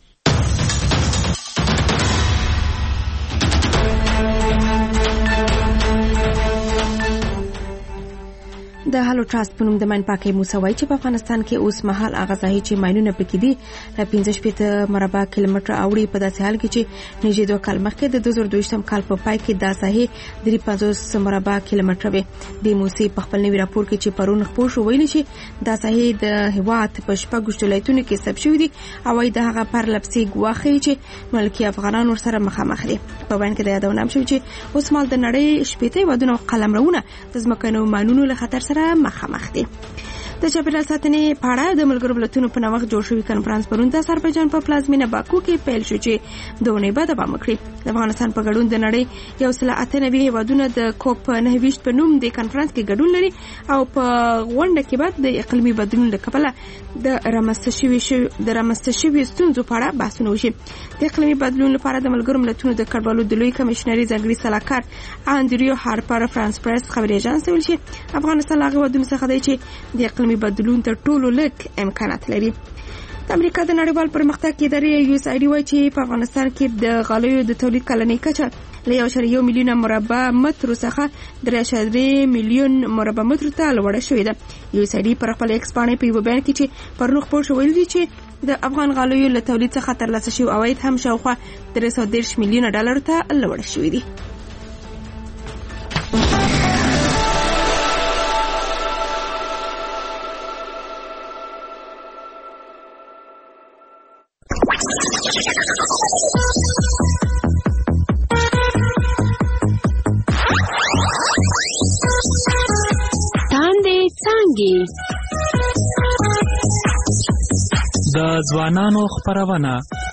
[SPEAKER 1] د هالو ټراست په نوم د ماین پاکۍ موسوي چې په افغانستان کې اوس مهال هغه ځای چې ماینونه پکې دي له پنځه شپېته مربع کیلومتر اوړي په داسې حال کې چې نږدې دوه کال مخکې د دوه زره دوه کال په پای کې دا ساحې درې پنځوس مربع کیلومتر وي. د موسی په خپل نوي راپور کې چې پرون خپور شو ویلي چې دا ساحې د هیواد په شپږ ولایتونو کې ثبت شوې دي او وايي د هغه پر لپسي ګواخي چې ملکي افغانان ورسره مخامخ دي. په بیان کې د یادونه هم شوی چې اوس مال د نړۍ شپېته هیوادونه قلمرونه د ځمکنیو ماینونو له خطر سره مخامخ دي. د چاپیریال ساتنې په اړه د ملګرو ملتونو په نوښت جوړ شوی کنفرانس پرون د آذربایجان په پلازمینه باکو کې پیل شو چې دوه نه بعد به مکړي. د افغانستان په ګډون د نړۍ یو سل اته نوي هیوادونه د کوپ نه ویشت په نوم د کنفرانس کې ګډون لري او په غونډه کې بعد د اقلیمي بدلون لپاره د رامنځته شوی د رامنځته شوی ستونزو په اړه بحثونه وشي. د اقلیمي بدلون لپاره د ملګرو ملتونو د کډوالو د لوی کمشنري ځانګړي سلاکار انډریو هارپر فرانس پریس خبري اژانس ویل چې افغانستان هغه ودونه څخه دی چې د اقلیمي بدلون تر ټولو لږ امکانات لري. د امریکا د نړیوال پرمختګ ادارې یو اس ای ډي وايي چې په افغانستان کې د غالیو د تولید کلنۍ کچه له یو اعشاریه یو میلیون مربع متر څخه درې اعشاریه میلیون مربع متر ته لوړه شوې ده. یو اس ای ډي پر خپل ایکس پاڼې په یو بیان کې چې پرنو خپور شو ویلي چې د افغان غالیو له تولید څخه ترلاسه شوی عواید هم شاوخوا درې سوه دېرش میلیونه ډالر ته لوړ شوي دي.
[SPEAKER 5] د ځوانانو خبرونه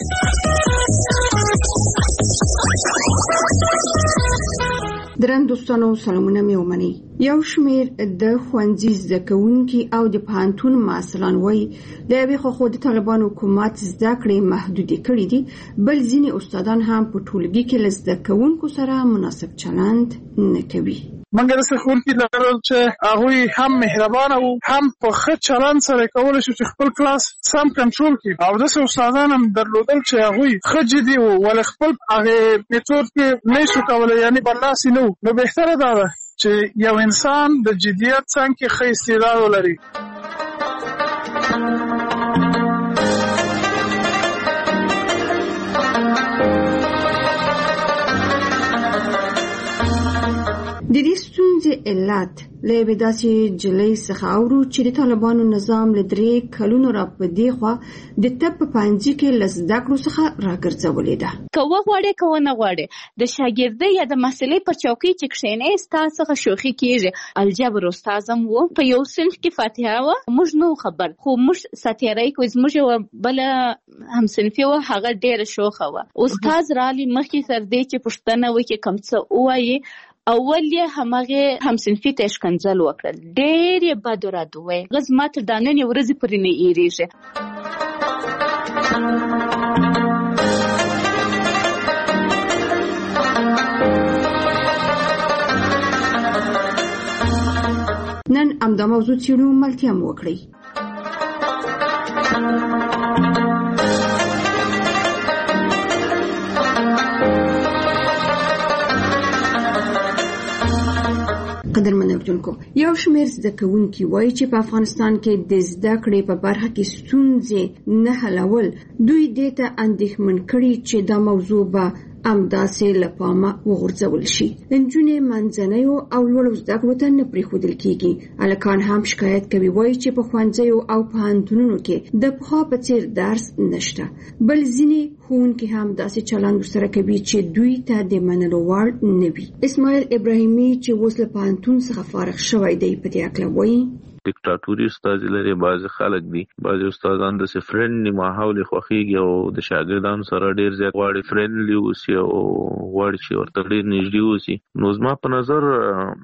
[SPEAKER 3] درن دوستانو سلامونه مې ومني. یو شمیر د ښوونځي زده کوونکي او د پوهنتون محصلان وایي د یوې خوا د طالبانو حکومت زده کړې محدودې کړې دي، بل ځینې استادان هم په ټولګي کې له زده کوونکو سره مناسب چلند نه کوي.
[SPEAKER 6] منګه د ښوونکي لرل چې هغوی هم مهربانه وو، هم په ښه چلند سره کولی شو چې خپل کلاس سم کنټرول کړي، او داسې استادان هم درلودل چې هغوی ښه جدي وو ولې خپل هغې میتود کې نه شو کولی، یعنې برلاسي نه وو. نو بهتره دا ده چې یو انسان د جدیت څنګ کې ښه استعداد ولري.
[SPEAKER 3] د دې ستونزې علت له یوې داسې جلۍ څخه اورو چې د طالبانو نظام له درې کلونو را په دې خوا د طب په پوهنځي کې له زده کړو څخه راګرځولې ده.
[SPEAKER 11] که وغواړې که ونه غواړې د شاګردۍ یا د محصلۍ پر چوکۍ چې کښېنې ستا څخه شوخي کېږي. الجبر استاذ هم و، په یو صنف کې فاتحه وه، موږ نه خبر، خو موږ ساتیری کوو. زموږ یوه بله همصنفي وه، هغه ډېره شوخه وه. استاذ رالی مخکې تر دې چې پوښتنه وکړي کوم څه ووایي، اول یې همغه همصنفي ته ښکنځل وکړل، ډېر یې بد رد وویل. هغه زما تر دا ننې ورځې پورې نه هېرېږي.
[SPEAKER 3] نن همدا موضوع څېړو، ملتیا مو وکړئ. قدرمن اورېدونکو، یو شمېر زده کوونکي وایي چې په افغانستان کې د زده کړې په برخه کې ستونزې نه حلول دوی دې ته اندېښمن کړي چې دا موضوع به همداسې له پامه وغورځول شي. نجونې منځنیو او لوړو زده کړو ته نه پرېښودل کېږي. هلکان هم شکایت کوي، وایي چې په ښوونځیو او پوهنتونونو کې د پخوا په څېر درس نشته. بل ځینې ښوونکي هم داسې چلند ورسره کوي چې دوی ته د منلو وړ نه وي. اسماعیل ابراهیمي چې اوس له پوهنتون څخه فارغ شوی دی په دې هکله وایي
[SPEAKER 9] ډیکټاتوري استاد لري، بعض خلک دي، بعض استادان د فرندلی ماحول خوخيږي او د شاګردانو سره ډیر زیات غواړي فرندلی اوسي او غواړي چې ورته ډیر نږدې اوسي. نو زما په نظر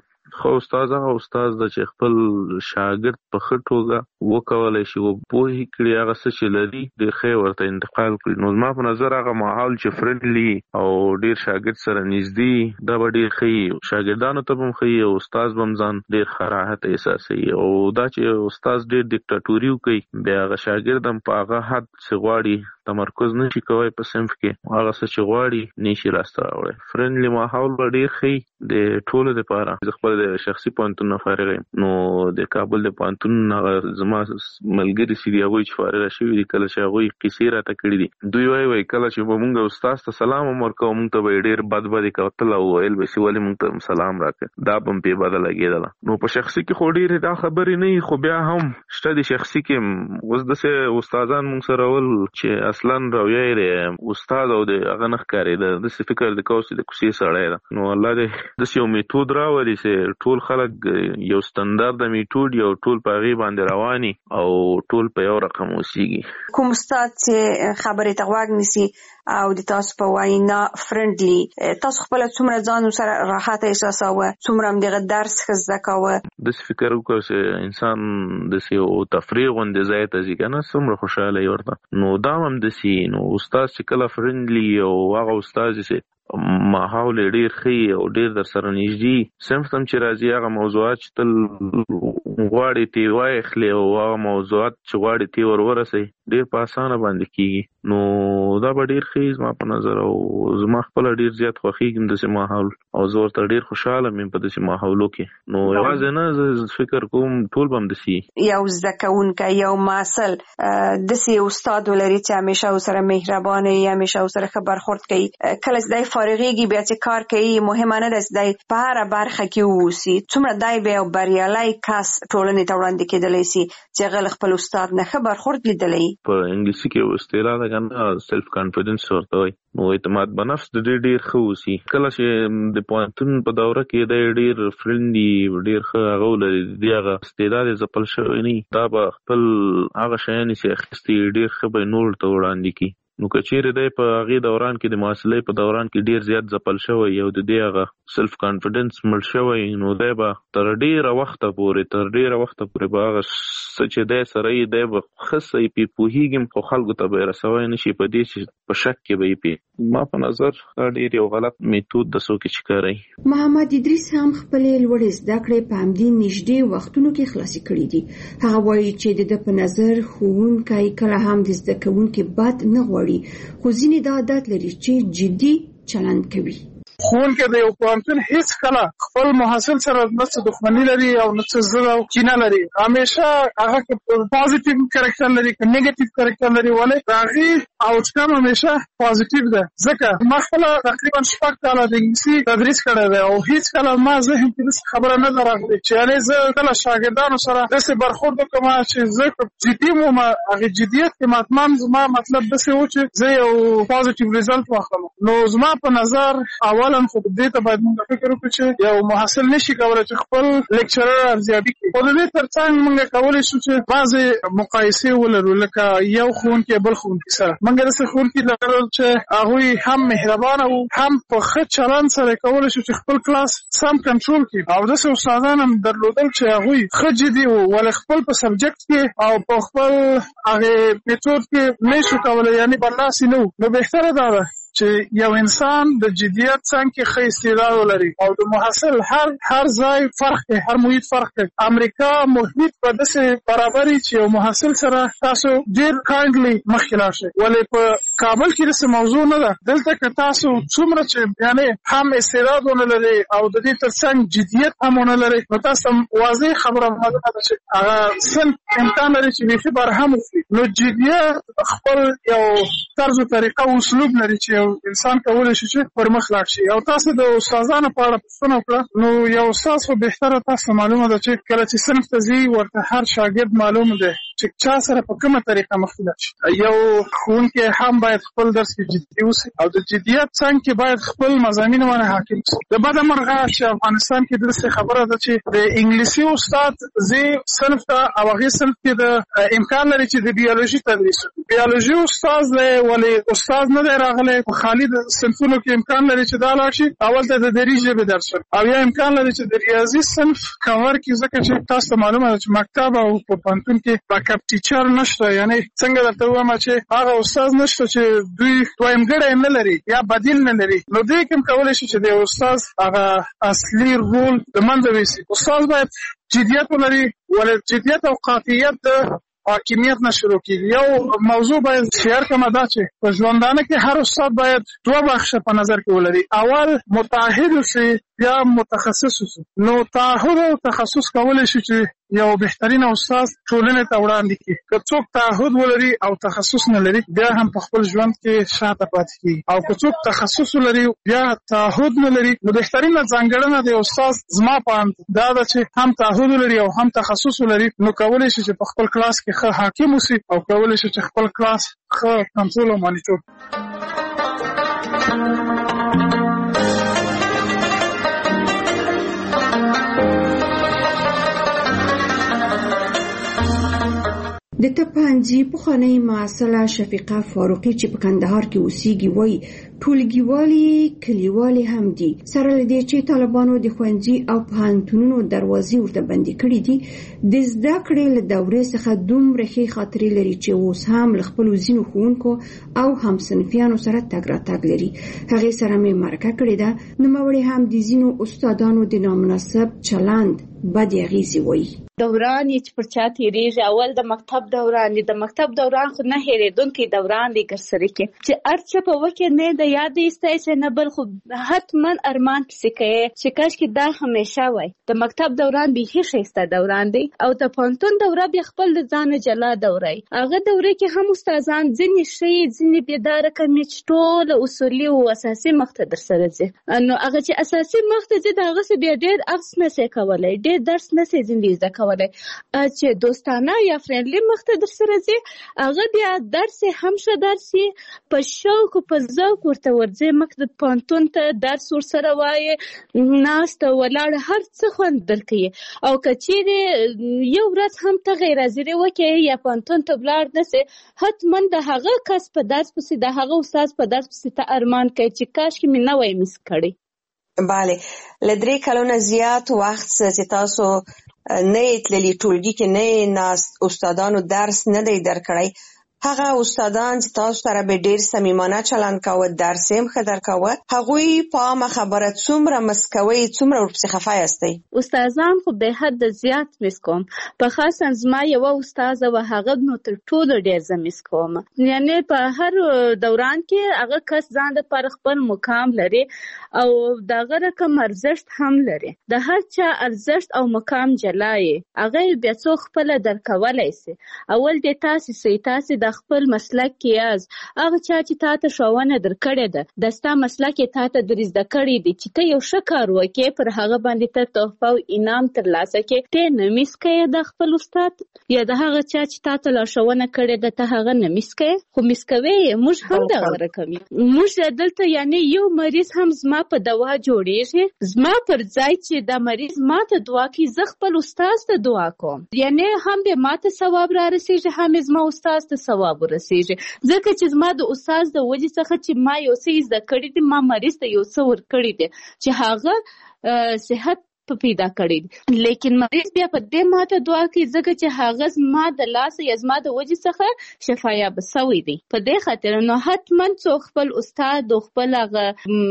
[SPEAKER 9] خو استاد هغه استاد د چې خپل شاګرد په ښه توګه وکولای شي او پوهې کړي هغه څه چې لري ډېر ښه ورته انتقال کړي. نو زما په نظر هغه ماحول چې فرندلی او ډېر شاګرد سره نږدې دا به ډېر ښه شاګردانو ته هم ښه او استاد به هم ځان ډېر ښه راحت احساسوي. او دا چې استاد ډېر ډیکټاتوري وکړي بیا هغه شاګرد هم په هغه حد چې غواړي تمرکز نشي کوي په صنف کې، هغه څه چې غواړي نشي راسته راوړي. فرندلی ماحول به ډېر ښه د ټولو لپاره. زه خپل د شخصي پوهنتون نه فارغ یم، نو د کابل د پوهنتون هغه زما ملګري چې دي هغوی چې فارغ شوي دي، کله چې هغوی قصې راته کړي دي، دوی وایي وایي کله چې به مونږ استاد ته سلام هم ورکوو مونږ ته به یې ډېر بد بدې کتل او ویل به چې ولې مونږ ته سلام راکړه، دا به هم پې بده لګېدله. نو په شخصي کې خو ډېرې دا خبرې نه وي، خو بیا هم شته د شخصي کې اوس داسې استادان مونږ سره ول چې اصلا رویه یې استاد او د هغه نه ښکارېده، داسې فکر د کوو چې د کوڅې سړی ده. نو الله دې داسې یو میتود راولي چې ټول خلک یو ستندرد میتود یو ټول په هغې باندې رواني او ټول په یو رقم اوسېږي.
[SPEAKER 12] کوم استاد چې خبرې ته غوږ نیسي او د تاسو په وینا فرندلی، تاسو خپل څومره ځان سره راحت احساساوه، څومره هم دغه درس ښه زده کوه؟
[SPEAKER 9] داسې فکر وکړه چې انسان داسې یو تفریح غوندې ځای ته ځي که نه، څومره خوشحاله وي ورته. نو دا هم داسې نو استاد چې کله فرندلی او هغه استاد چې ماحول ډیر ښه او ډیر در سره نږدې صنف ته چې راځي، هغه موضوعات چې تل غواړي تی واخلي او هغه موضوعات چې غواړي تی ور ورسوي ډیر په اسانه باندې کېږي. نو دا به ډیر ښه زما په نظر او زما خپله ډیر زیات خوښېږي داسې ماحول او زه ورته ډیر خوشحاله یم په داسې ماحولو کې. نو یوازې نه زه فکر کوم ټول به هم داسې
[SPEAKER 12] یو زده کوونکی یو محصل داسې استاد ولري چې همیشه ورسره مهربانه وي، همیشه ورسره ښه برخورد کوي، کله چې دی فارغېږي بیا چې کار کوي مهمه نه ده چې دی په هره برخه کې واوسي، څومره دی بیا یو بریالی کس ټولنې ته وړاندې کېدلی سي چې هغه له خپل استاد نه ښه برخورد لیدلی.
[SPEAKER 9] په انګلیسي کې یو اصطلاح ده که نه سیلف کانفیډنس ورته وایي، نو اعتماد په نفس د ډېر ډېر ښه اوسي. کله چې د پوهنتون په دوره کې دی ډېر فرندي ډېر ښه هغه ولري، د دې هغه استعداد یې ځپل شوی نه وي، دا به خپل هغه شیان چې اخیستي ډېر ښه به یې نورو ته وړاندې کړي. نو که چیرې دی په هغې دوران کې د محصلۍ په دوران کې ډېر زیات ځپل شوی او د دې هغه سیلف کانفیډنس مړ شوی، نو دی به تر ډېره وخته پورې تر ډېره وخته پورې به هغه څه چې دی سره یې دی به ښه څه یې پې پوهېږي خو خلکو ته به یې رسوی نه شي، په دې چې په شک کې به یې پې. ما په نظر دا ډېر یو غلط میتود د څوک چې کاروي.
[SPEAKER 3] محمد ادریس هم خپلې لوړې زده کړې په همدې نږدې وختونو کې خلاصې کړي دي. هغه وایي چې د ده په نظر ښوونکی کله هم د زده کوونکي بد نه غواړي، خو ځینې دا عادت لري چې جدي چلند کوي.
[SPEAKER 6] ښوونکی د یو پوهنتون هیڅ کله خپل محصل سره نه څه دښمني لري او نه څه زړه او کینه لري، همیشه هغه که پازیټیو کرکټر لري که نیګیټیو کرکټر لري، ولې د هغې آوټکم همیشه پازیټیو ده. ځکه ما خپله تقریبا شپږ کاله د انګلیسي تدریس کړی دی او هیڅ کله ما ذهن کې داسې خبره نه ده راغلې چې یعنې زه کله شاګردانو سره داسې برخورد وکړم چې زه که جدي وم، هغې جدیت کې مطمئن زما مطلب داسې و چې زه یو پازیټیو ریزلټ واخلم. نو زما په نظر اول خو دې ته باید موږ فکر وکړو چې یو محصل نشي کولی چې خپل لیکچرر ارزیابي کړي، خو د دې تر څنګ موږ کولی شو چې بعضې مقایسې ولرو، لکه یو ښوونکی بل ښوونکي سره. موږ داسې ښوونکي لرل چې هغوی هم مهربانه وو، هم په ښه چلند سره کولی شو چې خپل کلاس سم کنټرول کړي، او داسې استادان هم درلودل چې هغوی ښه جدي وو، ولې خپل په سبجکټ کې او په خپل هغې میتود کې نه شو کولی، یعنې برلاسي نه وو. نو بهتره دا ده چې یو انسان د جدیت څنګ کې ښه استعداد ولري او د محصل هر هر ځای فرق کوي، هر محیط فرق کوي. امریکا محیط په داسې برابري چې یو محصل سره تاسو ډېر کایندلی مخکې لاړ شئ، ولې په کابل کې داسې موضوع نه ده. دلته که تاسو څومره چې یعنې هم استعداد ونه لري او د دې تر څنګ جدیت هم ونه لري، نو تاسو واضح خبره معلومه ده چې هغه صنف امکان لري چې بیخي برهم وکړي. نو جدیت خپل یو طرز و طریقه او اسلوب لري چې یو انسان کولی شي چې پر مخ لاړ شي. او تاسو د استادانو په اړه پوښتنه وکړه، نو یو استاد خو بهتره تاسو معلومه ده چې کله چې صنف ته ځي ورته هر شاګرد معلومه ده چې چا سره په کومه طریقه مخ لاړ شي. یو ښوونکی هم باید خپل درس کې جدي اوسي او د جدیت څنګ کې باید خپل مضامین باندې حاکم شي. د بده مرغه چې افغانستان کې داسې خبره ده چې د انګلیسي استاد زی صنف ته او هغې صنف کې د امکان لري چې د بیولوژي تدریس وکړي. بیولوژي استاد دی ولې استاد نه دی راغلی، خالي د صنفونو کې امکان لري چې دا لاړ شي اول ته د دري ژبې درس وکړي، او یا امکان لري چې د ریاضي صنف کور کې، ځکه چې تاسو ته معلومه ده چې مکتب او په پوهنتون کې بیکاپ ټیچر نشته، یعنی څنګه درته ووایم چې هغه استاد نشته چې دوی دویمګړی نه لري یا بدیل نه لري. نو دوی کوم کولی شي چې د استاد هغه اصلي رول د منځه ویسي. استاد باید جدیت ولري، ولې جدیت او قاطعیت د حاکمیت نه شروع کیږي. یو موضوع باید شعر کومه دا چې په ژوندانه کې هر استاد باید دوه بخشه په نظر کې ولري، اول متعهد اوسي یا متخصص اوسي. نو تعهد او تخصص کولی شي چې یو بهترین استاد ټولنې ته وړاندې کړي. که څوک تعهد ولري او تخصص نه لري بیا هم په خپل ژوند کې شاته پاتې کیږي، او که څوک تخصص ولري بیا تعهد نه لري. نو بهترینه ځانګړنه د استاد زما په اند دا ده چې هم تعهد ولري او هم تخصص ولري. نو کولی شي چې په خپل کلاس کې ښه حاکم اوسي او کولی شي چې خپل کلاس ښه کنټرول او مانیټور.
[SPEAKER 3] د تپانځي پخوانۍ معاصله شفیقه فاروقي چې په کندهار کې اوسېږي وایي ټولګیوالي کلیوالي هم دي، سره له دې چې طالبانو د ښوونځي او پوهنتونونو دروازې ورته بندې کړې دي. د زده کړې له دورې څخه دومره ښې خاطرې لري چې اوس هم له خپلو ځینو ښوونکو او همصنفیانو سره تګ راتګ لري. هغې سره مې مرکه کړې ده. نوموړې هم د ځینو استادانو د نامناسب چلند بدې اغېزې وایي.
[SPEAKER 11] دوران چې پر چا تیریږي، اول د مکتب دوران دی، د مکتب دوران خو نه هېرېدونکی دوران دی ګرسره کې چې ارچه په وکه نه د یاد ایسته چې نه بل خو حتما ارمان پسې کوي چې کاشکې دا همیشه وای. د مکتب دوران بیخي ښایسته دوران دی، او د پوهنتون دوره بیا خپل د ځانه جلا دوره ای. هغه دوره کې هم استادان ځینې ښې ځینې بېداره کمې چې ټوله اصولي او اساسي مخته در سره ځي. نو هغه چې اساسي مخته ځي د هغسې بیا ډېر اخذ نسي کولی، ډېر درس نسي ځینې زده کولی. چې دوستانه یا فرندلي مخته در سره ځي هغه بیا درس هم ښه درس په شوق او په ذوق ورته ورځي. مکتب پوهنتون ته درس ورسره وایي، ناسته ولاړه هر څه خوند درکوي. او که چیرې یو ورځ هم ته غیر حاضري وکړې یا پوهنتون ته ولاړ نسې، حتما د هغه کس په درس پسې د هغه استاد په درس پسې ته ارمان کوي چې کاشکې مې نه وای مس کړی.
[SPEAKER 12] بله، له درې کلونه زیات وخت چې تاسو نه یې تللي ټولګي کې نه یې ناست، استادانو درس نه دی درکړی، هغه استادان چې تاسو سره به ډېر صمیمانه چلند کوه، درس یې هم ښه درکوه، هغوی په عامه خبره څومره مس کوئ، څومره ورپسې خفه یاستئ؟
[SPEAKER 11] استادان خو بې حده زیات مس کوم، په خاصا زما یوه استاده وه، هغه نو تر ټولو ډېر زه مس کوم. یعنې په هر دوران کې هغه کس ځان دپاره خپل مقام لري او د هغه رقم ارزښت هم لري. د هر چا ارزښت او مقام جلا یې، هغه بیا څوک خپله درکولی سي. اول دې تاسې سئ، تاسې د خپل مسلک کې یاست، هغه چا چې تا ته ښوونه درکړې ده، د ستا مسلک یې تا ته در زده کړی دی چې ته یو ښه کار وکړې، پر هغه باندې ته تحفه او انعام ترلاسه کړې، ته یې نه میس کوې د خپل استاد، یا د هغه چا چې تا ته لارښوونه کړې ده ته هغه نه میس کوې، خو میس کوې یې. موږ هم دغه رقم یو، موږ دلته یعنې یو مریض هم زما په دوا جوړېږي، زما پر ځای چې دا مریض ما ته دعا کوي زه خپل استاد ته دعا کوم، یعنې هم به ما ته ثواب را رسېږي، هم زما استاد ته ثواب ورسېږي. ځکه چې زما د استاد د وجې څخه چې ما یو څه زده کړي دي، ما مریض ته یو څه ورکړي دي چې هغه صحت په پیدا کړی دي، لیکن مریض بیا په دې ماته دعا کوي ځکه چې هغه زما د لاسه یا زما د وجې څخه شفایاب سوی دی. په دې خاطر نو حتما څوک خپل استاد او خپل هغه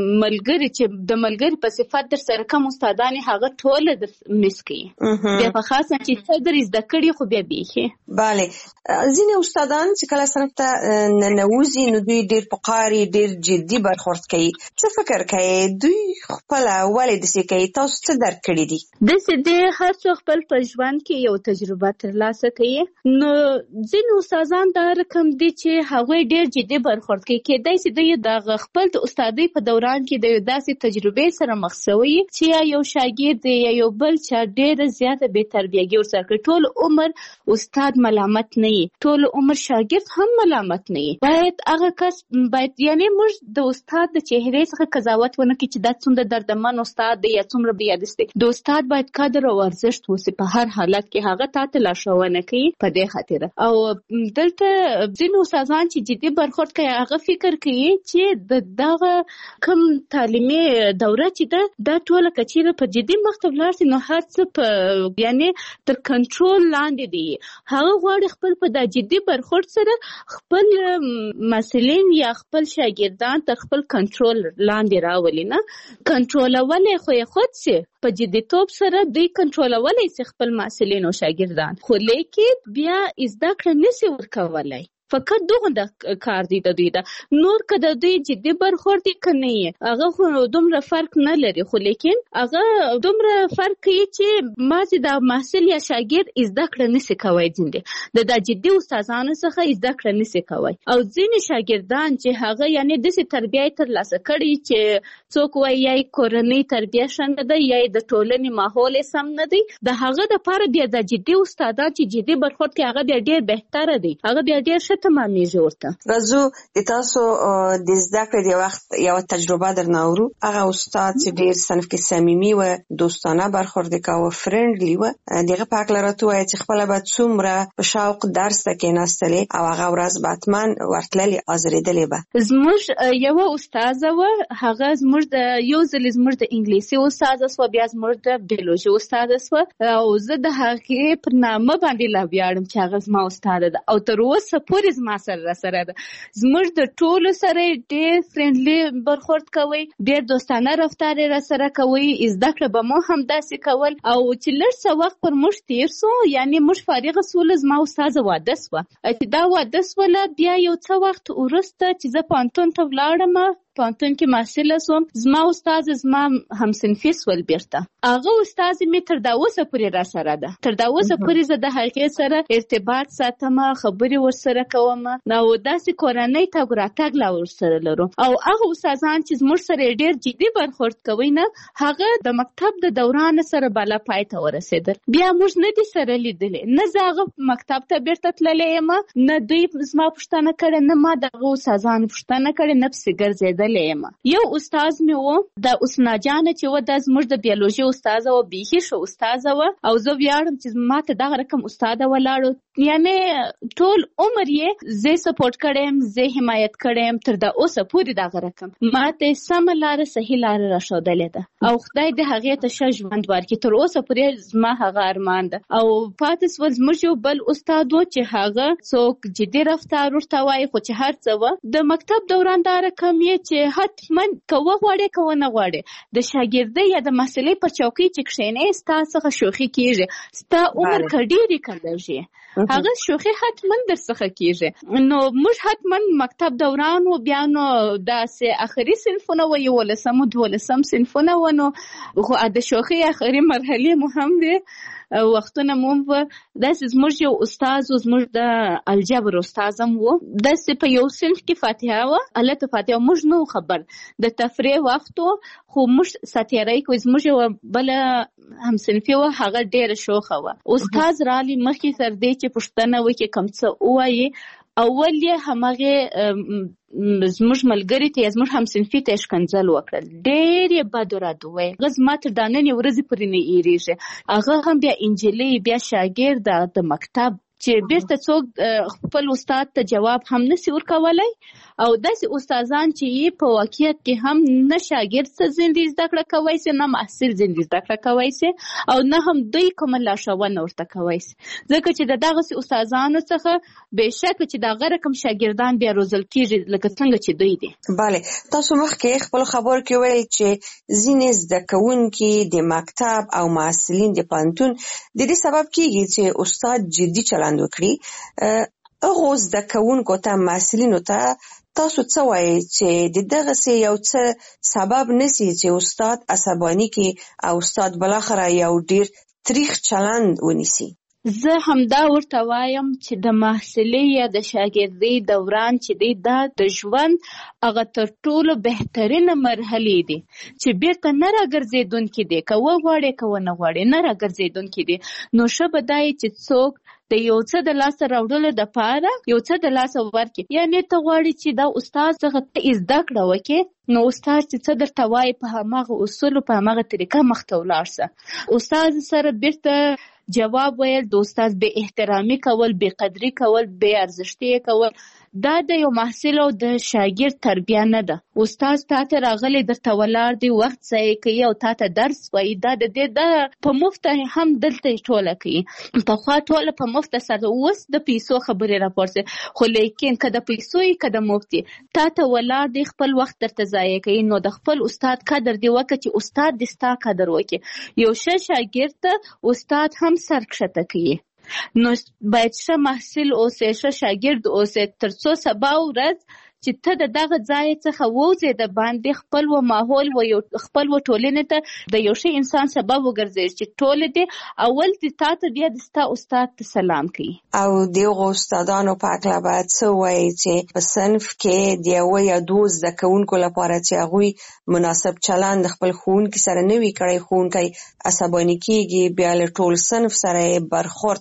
[SPEAKER 11] ملګري چې د ملګري په صفت در سره کوم استادان هغه ټول د مس کوي، بیا په خاصه چې څه در زده کړي خو بیا بیخي.
[SPEAKER 12] بله، ځینې استادان چې کله صنف ته ننوځي نو دوی ډېر پقاري، ډېر جدي برخورد کوي. څه فکر کوي دوی خپله ولې داسې کوي؟ تاسو څه درک کړي دي؟
[SPEAKER 11] داسې دی هر څوک خپل په ژوند کې یو تجربه ترلاسه کوي. نو ځینې استادان دا رقم دي چې هغوی ډېر جدي برخورد کوي. کېدای شي دوی د خپل د استادۍ په دوران کې د یو داسې تجربې سره مخ شوي چې یا یو شاګرد یا یو بل چا ډېره زیاته بې تربیګي ورسره کړي. ټول عمر استاد ملامت نه وي، ټول عمر شاګرد هم ملامت نه وي. باید هغه کس باید یعنې موږ د استاد د چهرې څخه قضاوت ونه کړي چې دا څومره دردمن استاد دی یا څومره بېعدس دی. د استاد باید قدر او ارزښت وسي په هر حالت کې. هغه تا ته لارښوونه کوي په دې خاطر. او دلته ځینې استادان چې جدي برخورد کوي هغه فکر کوي چې د دغه کوم تعلیمي دوره چې ده دا ټوله که چېرې په جدي مخ ته ولاړ سي نو هر څه په یعنې تر کنټرول لاندې دي. هغه غواړي خپل په دا جدي برخورد سره خپل مسلین یا خپل شاګردان تر خپل کنټرول لاندې راولي. نه کنټرولولی خو یې خود سي په جديتوب سره دوی کنټرولولی سي خپل مسلین او شاګردان، خو لیکن بیا زده کړه نسي ورکولی. فقط دغه د کار دی د دوی ده. نور که د دوی جدي برخورد که نه یې هغه خو دومره فرق نه لري، خو لیکن هغه دومره فرق کوي چې بعضې د محصل یا شاګرد زده کړه نسي کوی. ځینې د دا جدي استادانو څخه زده کړه نسي کوی. او ځینې شاګردان چې هغه یعنې داسې تربیه یې ترلاسه کړي چې څوک وایي یا یې کورنۍ تربیه ښه نه ده یا یې د ټولنې ماحول یې سم نه دی، د هغه دپاره بیا د جدي استادان چې جدي برخورد کوي هغه بیا ډېر بهتره دی، هغه بیا ډېر ښه تمامېږي ورته.
[SPEAKER 12] راځو د تاسو د زده کړې د وخت یوه تجربه درنه اورو. هغه استاد چې ډېر صنف کې صمیمي و، دوستانه برخورد یې کاوه، فرینډلي و، د هغه په هکله راته ووایه چې خپله به څومره په شوق درس ته کېناستلې او هغه ورځ به حتما ورتللې حاضرېدلې به.
[SPEAKER 11] زموږ یوه استاذه وه، هغه زموږ د یو ځل زموږ د انګلیسي استاذه سوه، بیا زموږ د بیولوژي استاذه سوه، او زه د هغې پر نامه باندې لا ویاړم چې هغه زما استاده ده او تر اوسه پورې زما سره را سره ده. زموږ د ټولو سره ډېر فرینډلي برخورد کوي، ډېر دوستانه رفتار را سره کوي. زده کړه به مو هم داسې کول. او چې لږ څه وخت پر موږ تېر سو، یعنې موږ فارغه سوله، زما استاذه واده سوه. چې دا واده سوله بیا یو څه وخت وروسته چې زه پوهنتون ته ولاړم، پوهنتون کې محصله سوم، زما استاد زما همصنفي سول بیرته. هغه استاد مې تر دا اوسه پورې را سره ده. تر دا اوسه پورې زه د هغې سره ارتباط ساتم، خبرې ورسره کوم، او داسې کورنۍ تګ راتګ لا ورسره لرو. او هغه استادان چې زموږ سره ډېر جدي برخورد کوي نه، هغه د مکتب د دوران سره بالا پای ته ورسېدل. بیا موږ نه دي سره لیدلې، نه زه هغه مکتب ته بیرته تللی یم، نه دوی زما پوښتنه کړې، نه ما د هغو استادانو پوښتنه کړې، نه پسې ګرځېدل. یو استاز مې و، د حسنا جانه چې و، دا زموږ د بیولوژي استاذه و، بیخي ښه استاذه و. او زه ویاړم چې ما ته دغه رقم استاده ولاړو. یعنې ټول عمر یې زه سپورټ کړی یم، زه حمایت کړی یم، تر دا اوسه پورې دغه رقم ما ته سمه لاره صحیح لاره راښودلې ده. او خدای دې هغې ته ښه ژوند ورکړي. تر اوسه پورې زما هغه ارمان ده. او پاتې سول زموږ یو بل استاد و چې هغه څوک جدي رفتار ورته وایي، خو چې هر څه و د مکتب دوران دا رقم یې چې حتما که وغواړې که ونه غواړې د شاګردۍ یا د مسلې په چوکۍ چې کښېنې ستا څخه شوخي کېږي، ستا عمر که ډېرې که لږ هغه شوخي حتما در څخه کېږي. نو موږ حتما مکتب دوران و، بیا نو داسې اخري صنفونه و، یولسم و دولسم صنفونه و، نو خو د شوخي اخري مرحلې مو هم وې، وختونه مو هم و. داسې زموږ یو استاذ و، زموږ د الجبر استاذ هم و، داسې په یو صنف کې فاتحه وه، هلته فاتحه موږ نه خبر د تفریح وخت و، خو موږ ساتیرۍ کوو. زموږ یوه بله همصنفي وه، هغه ډېره شوخه وه. استاذ رالی مخکې تر دې چې پوښتنه وکړي کوم څه ووایي، اول یې همغې زموږ ملګري ته یا زموږ همصنفي ته یې ښکنځل وکړل، ډېر یې بد و رد وویل. هغه زما تر دا ننې ورځې پورې نه هېرېږي. هغه هم بیا انجلۍ، بیا شاګرده د مکتب، چې بیرته څوک خپل استاد ته جواب هم نسي ورکولی. او داسې استادان چې یې په واقعیت کې هم نه شاګرد څه زندې زده کړه کوی سي، نه محصل زندې زده کړه کوی سي، او نه هم دوی کومه لارښوونه ورته کوی سي. ځکه چې د دغسې استادانو څخه بېشکه چې دغه رقم شاګردان بیا روزل کېږي لکه څنګه چې دوی دي.
[SPEAKER 12] بله، تاسو مخکې خپل خبرو کې ویل چې ځینې زده کوونکي د مکتب او محصلین د پوهنتون د دې سبب کېږي چې استاد جدي چلند وکړي. هغو زده کوونکو ته، محصلینو ته تاسو څه وایي چې د دغسې یو څه سبب نسی چې استاد عصباني کې او استاد بالاخره یو ډیر تریخ چلند ونیسي؟
[SPEAKER 11] زه همدا ورته وایم چې د محصلۍ یا د شاګردۍ دوران چې دی دا د ژوند هغه تر ټولو بهترینه مرحلې دي چې بیرته نه راګرځېدونکي دي، که وغواړې که ونه غواړې نه راګرځېدونکي دي. نو ښه به دا چې څوک د یو څه د لاسه راوړلو دپاره یو څه د لاسه ورکړي. یعنې ته غواړې چې دا استاد څخه زده کړه وکړې، نو استاد چې څه درته وایي په هماغه اصولو په هماغه طریقه مخته ولاړ شه. استاد سره بیرته جواب ویل، د استاد بې احترامي کول، بې قدري کول، بې ارزښتي کول، دا د یو محصل او د شاګرد تربیه نه ده. استاد تا ته راغلی درته ولاړ دی، وخت ضایع کوي او تا ته درس وایي، دا د دې د په مفته هم دلته ټوله کوي. پخوا ټوله په مفته سره، اوس د پیسو خبرې راپورځي، خو لیکن که د پیسو یې که د مفتي تا ته ولاړ دی خپل وخت درته ضایع کوي، نو د خپل استاد قدر دی وکړه چې استاد دې ستا قدر وکړي. یو ښه شاګرد ته استاد هم سر کښته کوي. نو باید ښه محصل اوسې، ښه شاګرد اوسې، تر څو سبا ورځ چې ته د دغه ځای څخه ووځې د باندې خپل و ماحول و یو خپل و ټولنې ته د یو ښه انسان سبب وګرځې چې ټول دې اول دې تا ته بیا د ستا استاد ته سلام کوي.
[SPEAKER 12] او د هغو استادانو په هکله باید څه وایي چې په صنف کې د یوه یا دوو زده کوونکو لپاره چې هغوی مناسب چلند خپل ښوونکي سره نه وي کړی، ښوونکی عصباني کېږي، بیا له ټول صنف سره یې برخورد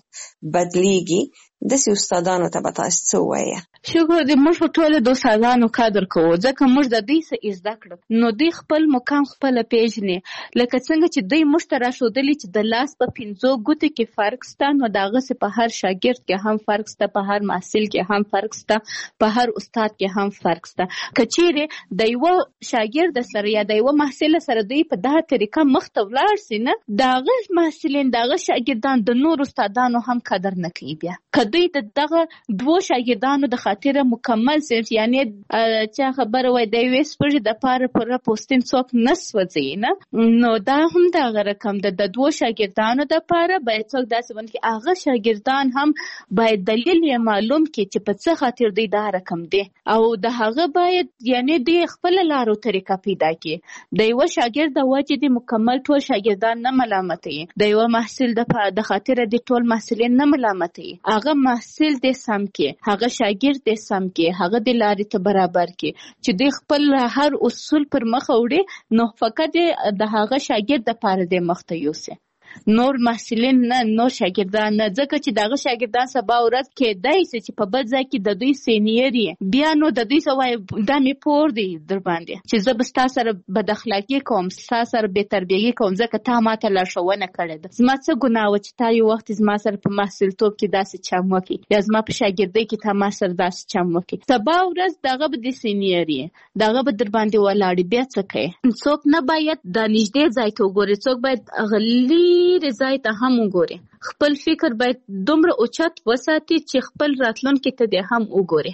[SPEAKER 12] بدلیږي، داسې استادانو ته به تاسو څه وایي؟
[SPEAKER 11] شکر دې موږ ټول د استادانو قدر کوو، ځکه موږ د دوی څه زده کړو، نو دوی خپل مقام خپله پیژني. لکه څنګه چې دوی موږ ته راښودلي چې د لاس په پنځو ګوتو کې فرق شته، نو د هغسې په هر شاګرد کې هم فرق شته، په هر محصل کې هم فرق شته، په هر استاد کې هم فرق شته. که چیرې د یوه شاګرد سره یا د یوه محصل سره دوی په دغه طریقه مخته ولاړ سي، نه د هغه محصلین د هغه شاګردان د نور استادانو هم قدر نه کوي. بیا که دوی د دغه دوو شاګردانو د خاطره مکمل صرف یعنې چا خبره وای د یوې سپږې دپاره پوره پوستین څوک نه سوځوي، نه نو دا هم دغه رقم ده. د دوو شاګردانو دپاره باید څوک داسې ونه کړي، هغه شاګردان هم باید دلیل یې معلوم کړي چې په څه خاطر دوی دا رقم دی، او د هغه باید یعنې دوی خپله لار او طریقه پیدا کړي. د یوه شاګرد د وجې د مکمل ټول شاګردان نه ملامتوي، د یوه محصل د خاطره د ټول محصلین نه ملامتوي. هغه محصل دې سم کړي، هغه شاګرد دې سم کړي، هغه د لارې ته برابر کړي چې دوی خپل هر اصول پر مخ وړي، نو فقط د هغه شاګرد دپاره دې مخته یوسي، نور محصلین نه، نور شاګردان نه. ځکه چې دغه شاګردان سبا ورځ کېدای شي چې په بل ځای کې د دوی سینیر یې، بیا نو د دوی څه وایي دا مې پور دی در باندې چې زه به ستا سره بد اخلاقي کوم، ستا سره بې تربیهي کوم، ځکه تا ما ته لارښوونه کړې ده. زما څه ګناه وه چې تا یو وخت زما سره په محصلتوب کې داسې چم وکړي، یا زما په شاګردۍ کې تا ما سره داسې چم وکړي. سبا ورځ دغه به د سینیر یې، دغه به در باندې ولاړې، بیا څه کوي؟ څوک نه باید د نږدې ځای ته وګوري، څوک باید غلی ځای ته هم وګوري. خپل فکر باید دومره اوچت وساتي چې خپل راتلونکي ته دې هم وګوري.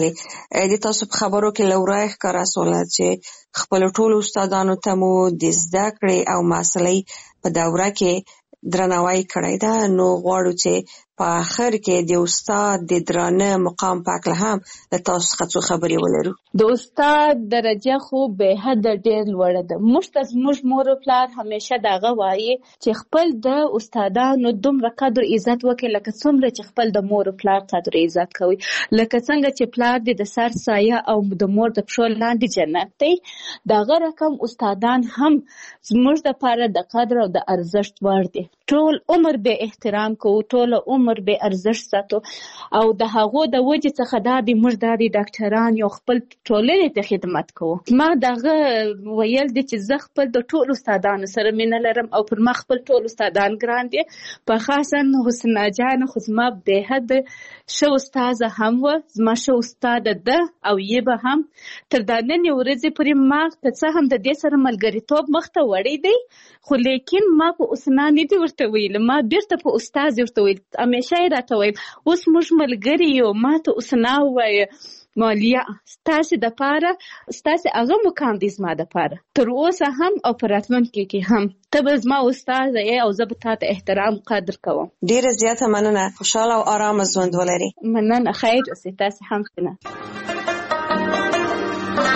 [SPEAKER 12] بله، د تاسو په خبرو کې له ورایه ښکاره شوله چې خپلو ټولو استادانو ته مو د زده کړې او محصلۍ په دوره کې درناوی کړی ده، نو غواړو چې په آخر کې د استاد د درانه مقام په هکله هم له تاسو څخه څو خبرې ولرو.
[SPEAKER 11] د استاد درجه خو بې حده ډېر لوړه ده. موږ ته زموږ مور او پلار همیشه دغه وایي چې خپل د استادانو دومره قدر عزت وکړئ لکه څومره چې خپل د مور او پلار قدر عزت کوئ. لکه څنګه چې پلار دې د سر سایه او د مور د پښو لاندې جنت دی، دغه رقم استادان هم زموږ دپاره د قدر او د ارزښت وړ دي. ټول عمر به احترام کوو، ټول عمر به ارزښت ساتو، او د هغو د وجې څخه دا دی موږ دا دی ډاکټران یو خپل ټولنې ته خدمت کوو. ما دغه ویل دی چې زه خپل د ټول استادانو سره مینه لرم او پر ما خپل ټول استادان ګران دي، په خاصا حسنا جان خو زما بې حده ښه استاده هم وه، زما ښه استاده ده او یې به هم تر دا ننې ورځې پورې ما که څه هم د دې سره ملګریتوب مخته وړی دی، خو لیکن ما په حسنا نه دي ورته ویل، ما بیرته په استاد ورته ویل، همیشه یې راته ویل اوس موږ ملګري یو، ما ته حسنا ووایه مالیا ستاسې دپاره ستاسې هغه مقام دی زما دپاره تر اوسه هم او په راتلونکي کې هم. ته به زما استاده یې او زه به تا ته احترام قدر کوم.
[SPEAKER 12] ډېره زیاته مننه، خوشحاله او ارامه ژوند ولري.
[SPEAKER 11] مننه، خیر اوسئ، تاسې هم ښه.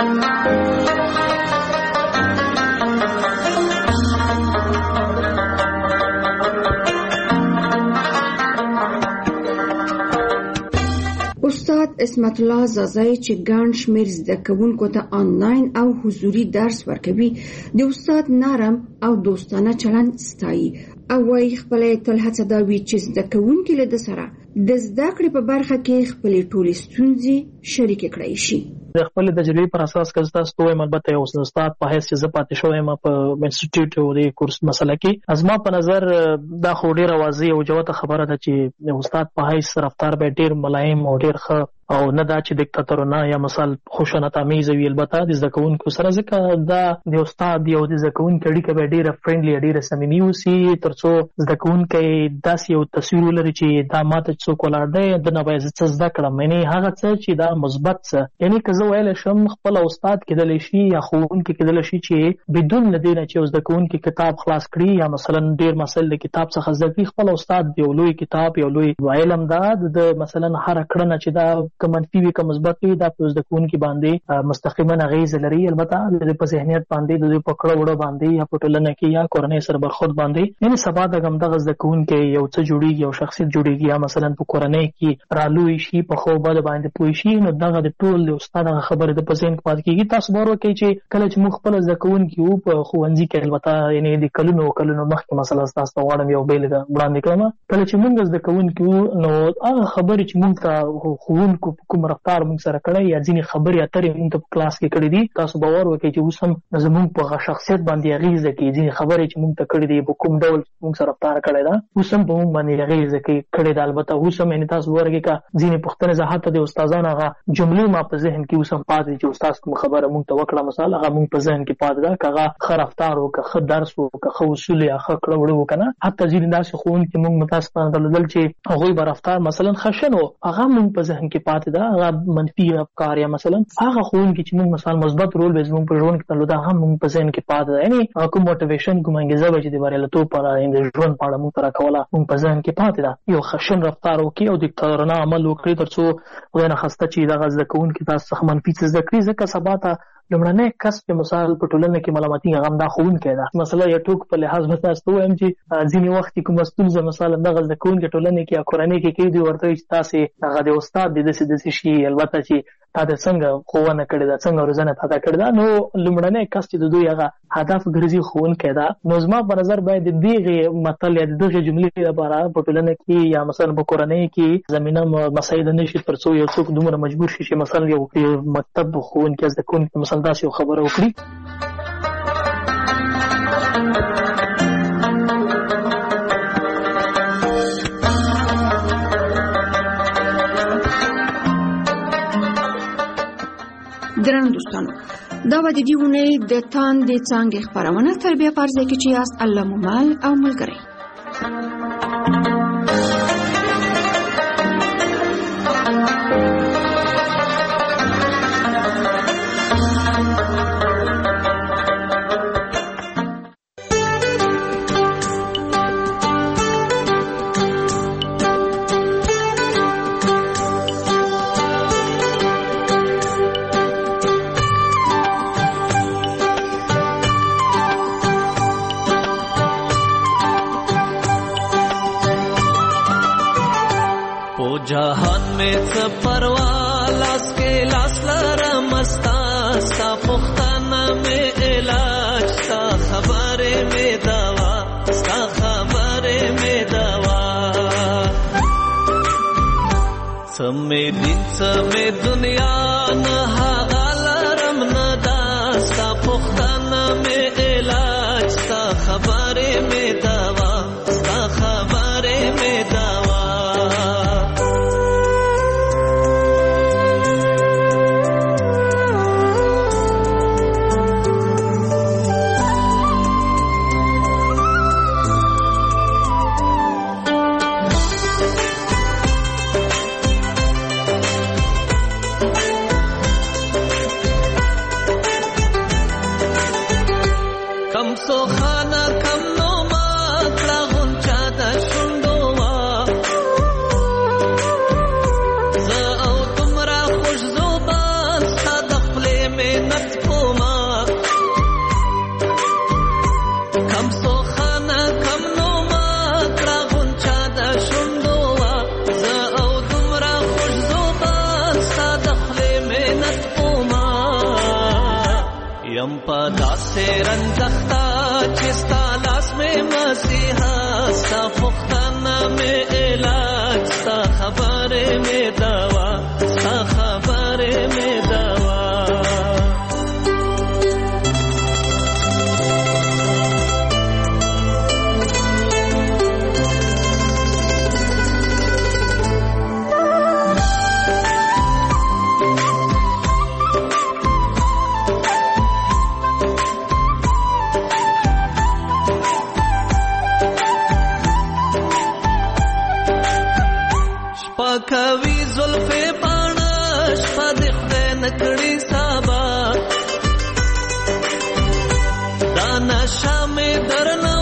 [SPEAKER 3] استاد اسمت الله زازای چې ګڼ شمېر زده کوونکو ته آنلاین او حضوري درس ورکوي د استاد نرم او دوستانه چلند ستایي او وايي خپله تل هڅه دا وي چې زده کوونکي له ده سره د زده کړې په برخه کې خپلې ټولې ستونزې شریکې کړای شي.
[SPEAKER 4] د خپل تجربې پر اساس که تاسو ته وایم البته یو استاد په حیث چې زه پاتې شوم په انسټیټیوټ او د کورس مسله کې ازما په نظر دا خو ډیره واضح او جوته خبره ده چې د استاد په حیث رفتار به ډیر ملایم او ډیر ښه او نه دا چې دیکتاتورونه یا مثال خوشنط امیز وي. البته د زده کوونکو سره ځکه دا د استاد یو د زده کوونکو اړیکه به ډیره فرندلی ډیره صمیمي اوسي تر څو زده کوونکی داسې یو تصویر ولري چې دا ماته څوک ولاړ دی د نه باید څه زده کړم یعنی هغه څه چې دا مثبت څه یعنی که زه ویلی شم خپل استاد کېدلی شي یا ښوونکی کېدلی شي چې بدون له دې نه چې زده کوونکي کتاب خلاص کړي یا مثلا ډیر مسایل د کتاب څخه زده کړي خپل استاد یو لوی کتاب یو لوی علم دا د مثلا هره کړنه چې دا که منفي وي که مثبت وي دا په زده کوونکي باندې مستقیما اغېزه لري. البته د دوی په ذهنیت باندې د دوی په کړه وړه باندې یا په ټولنه کې یا کورنۍ سره برخورد باندې یعنی سبا د همدغه زده کوونکی یو څه جوړېږي یو شخصیت جوړېږي یا مثلا په کورنۍ کې رالوی شي په ښو بدو باندې پوه شي نو دغه د ټول د استاد هغه خبرې د په ذهن کې پاتې کېږي. تاسو باور وکړئ چې کله چې موږ خپل زده کوونکي وو په ښوونځي کې البته یعنی د کلونو کلونو مخکې مثلا تاسو ته غواړم یو بېلګه وړاندې کړم کله چې موږ زده کوونکي وو نو هغه خبرې چې موږ ته ښوونکو کوم رفتار موږ سره کړی یا ځینې خبرې اترې موږ ته په کلاس کې کړې دي تاسو باور وکړئ چې اوس هم زموږ په شخصیت باندې اغېزه کوي. ځینې خبرې چې موږ ته کړې دي په کوم ډول موږ سره رفتار کړی ده اوس هم په موږ باندې اغېزه کوي کړې ده. البته اوس هم یعنې تاسو وګورئ که ځینې پوښتنې زه حتی د استادانو هغه جملې ما په ذهن کې اوس هم پاتې دي چې استاد کوم خبره موږ ته وکړه مثال هغه موږ په ذهن کې پاتې ده که هغه ښه رفتار و که ښه درس و که ښه اصول یا ښه کړه وړه و که نه حتی ځینې داسې ښوونکي موږ متاسفانه درلودل چې هغوی به رفتار مثلا خشن و هغه موږ په ذهن کې پاتې ده هغه منفي افکار یا مثلا هغه ښوونکي چې موږ مثلا مثبت رول به زموږ په ژوند کې درلوده هغه موږ په ذهن کې پاتې ده یعنې کوم موټیویشن کوم انګېزه به چې د بریالیتوب په اړه د ژوند په اړه موږ ته راکوله موږ په ذهن کې پاتې ده. یو خشن رفتار وکړي او دیکتاتورانه عمل وکړي تر څو خدای نخواسته چې دغه زده کوونکي تاسو څخه منفي څه زده کړي ځکه سبا ته لومړنی کس په مثال په ټولنه کې ملامتي هغه همدا ښوونکی ده. مثلا یو ټوک په لحاظ به تاسو ته ووایم چې ځینې وخت کې کومه ستونزه مثلا دغه زده کوونکي ټولنې کې یا کورنۍ کې کوي دوی ورته وایي چې تاسې هغه د استاد د داسې داسې شي البته چې تا د څنګه ښوونه کړې ده څنګه روزنه تا ته کړې ده نو لومړنی کس چې د دوی هغه هدف ګرځي ښوونکی ده نو زما په نظر باید د دغې متل یا د دغې جملې لپاره په ټولنه کې یا مثلا په کورنۍ کې زمینه مساعده نه شي تر څو یو څوک دومره مجبور شي چې مثلا یو مکتب ښوونکی زده کوونکي مثلا داسې یو خبره وکړي.
[SPEAKER 3] درنو دوستانو دا به د دې اونۍ د تاندې څانګې خپرونه تربیه په ارزه کې چې یاست الله مو مل او ملګری.
[SPEAKER 10] जहान में څه پروا لاس کې لاس لرم ستا ستا پختانه مې علاج ستا خبرې مې دوا ستا خبرې مې دوا څه مې دین څه مې دنیا نه هغه لرم نه دا ستا پختانه مې علاج ستا خبرې مې دوا ستا خبرې مې دوا یم په داسې رنځختا چې ستا لاس مې مسیحا ستا پوښتنه مې علاج ستا خبرې مې دوا ستا خبرې مې دوا کوي زلفې باڼه شپه د خدای نکړي سبا دا نشه مې درنه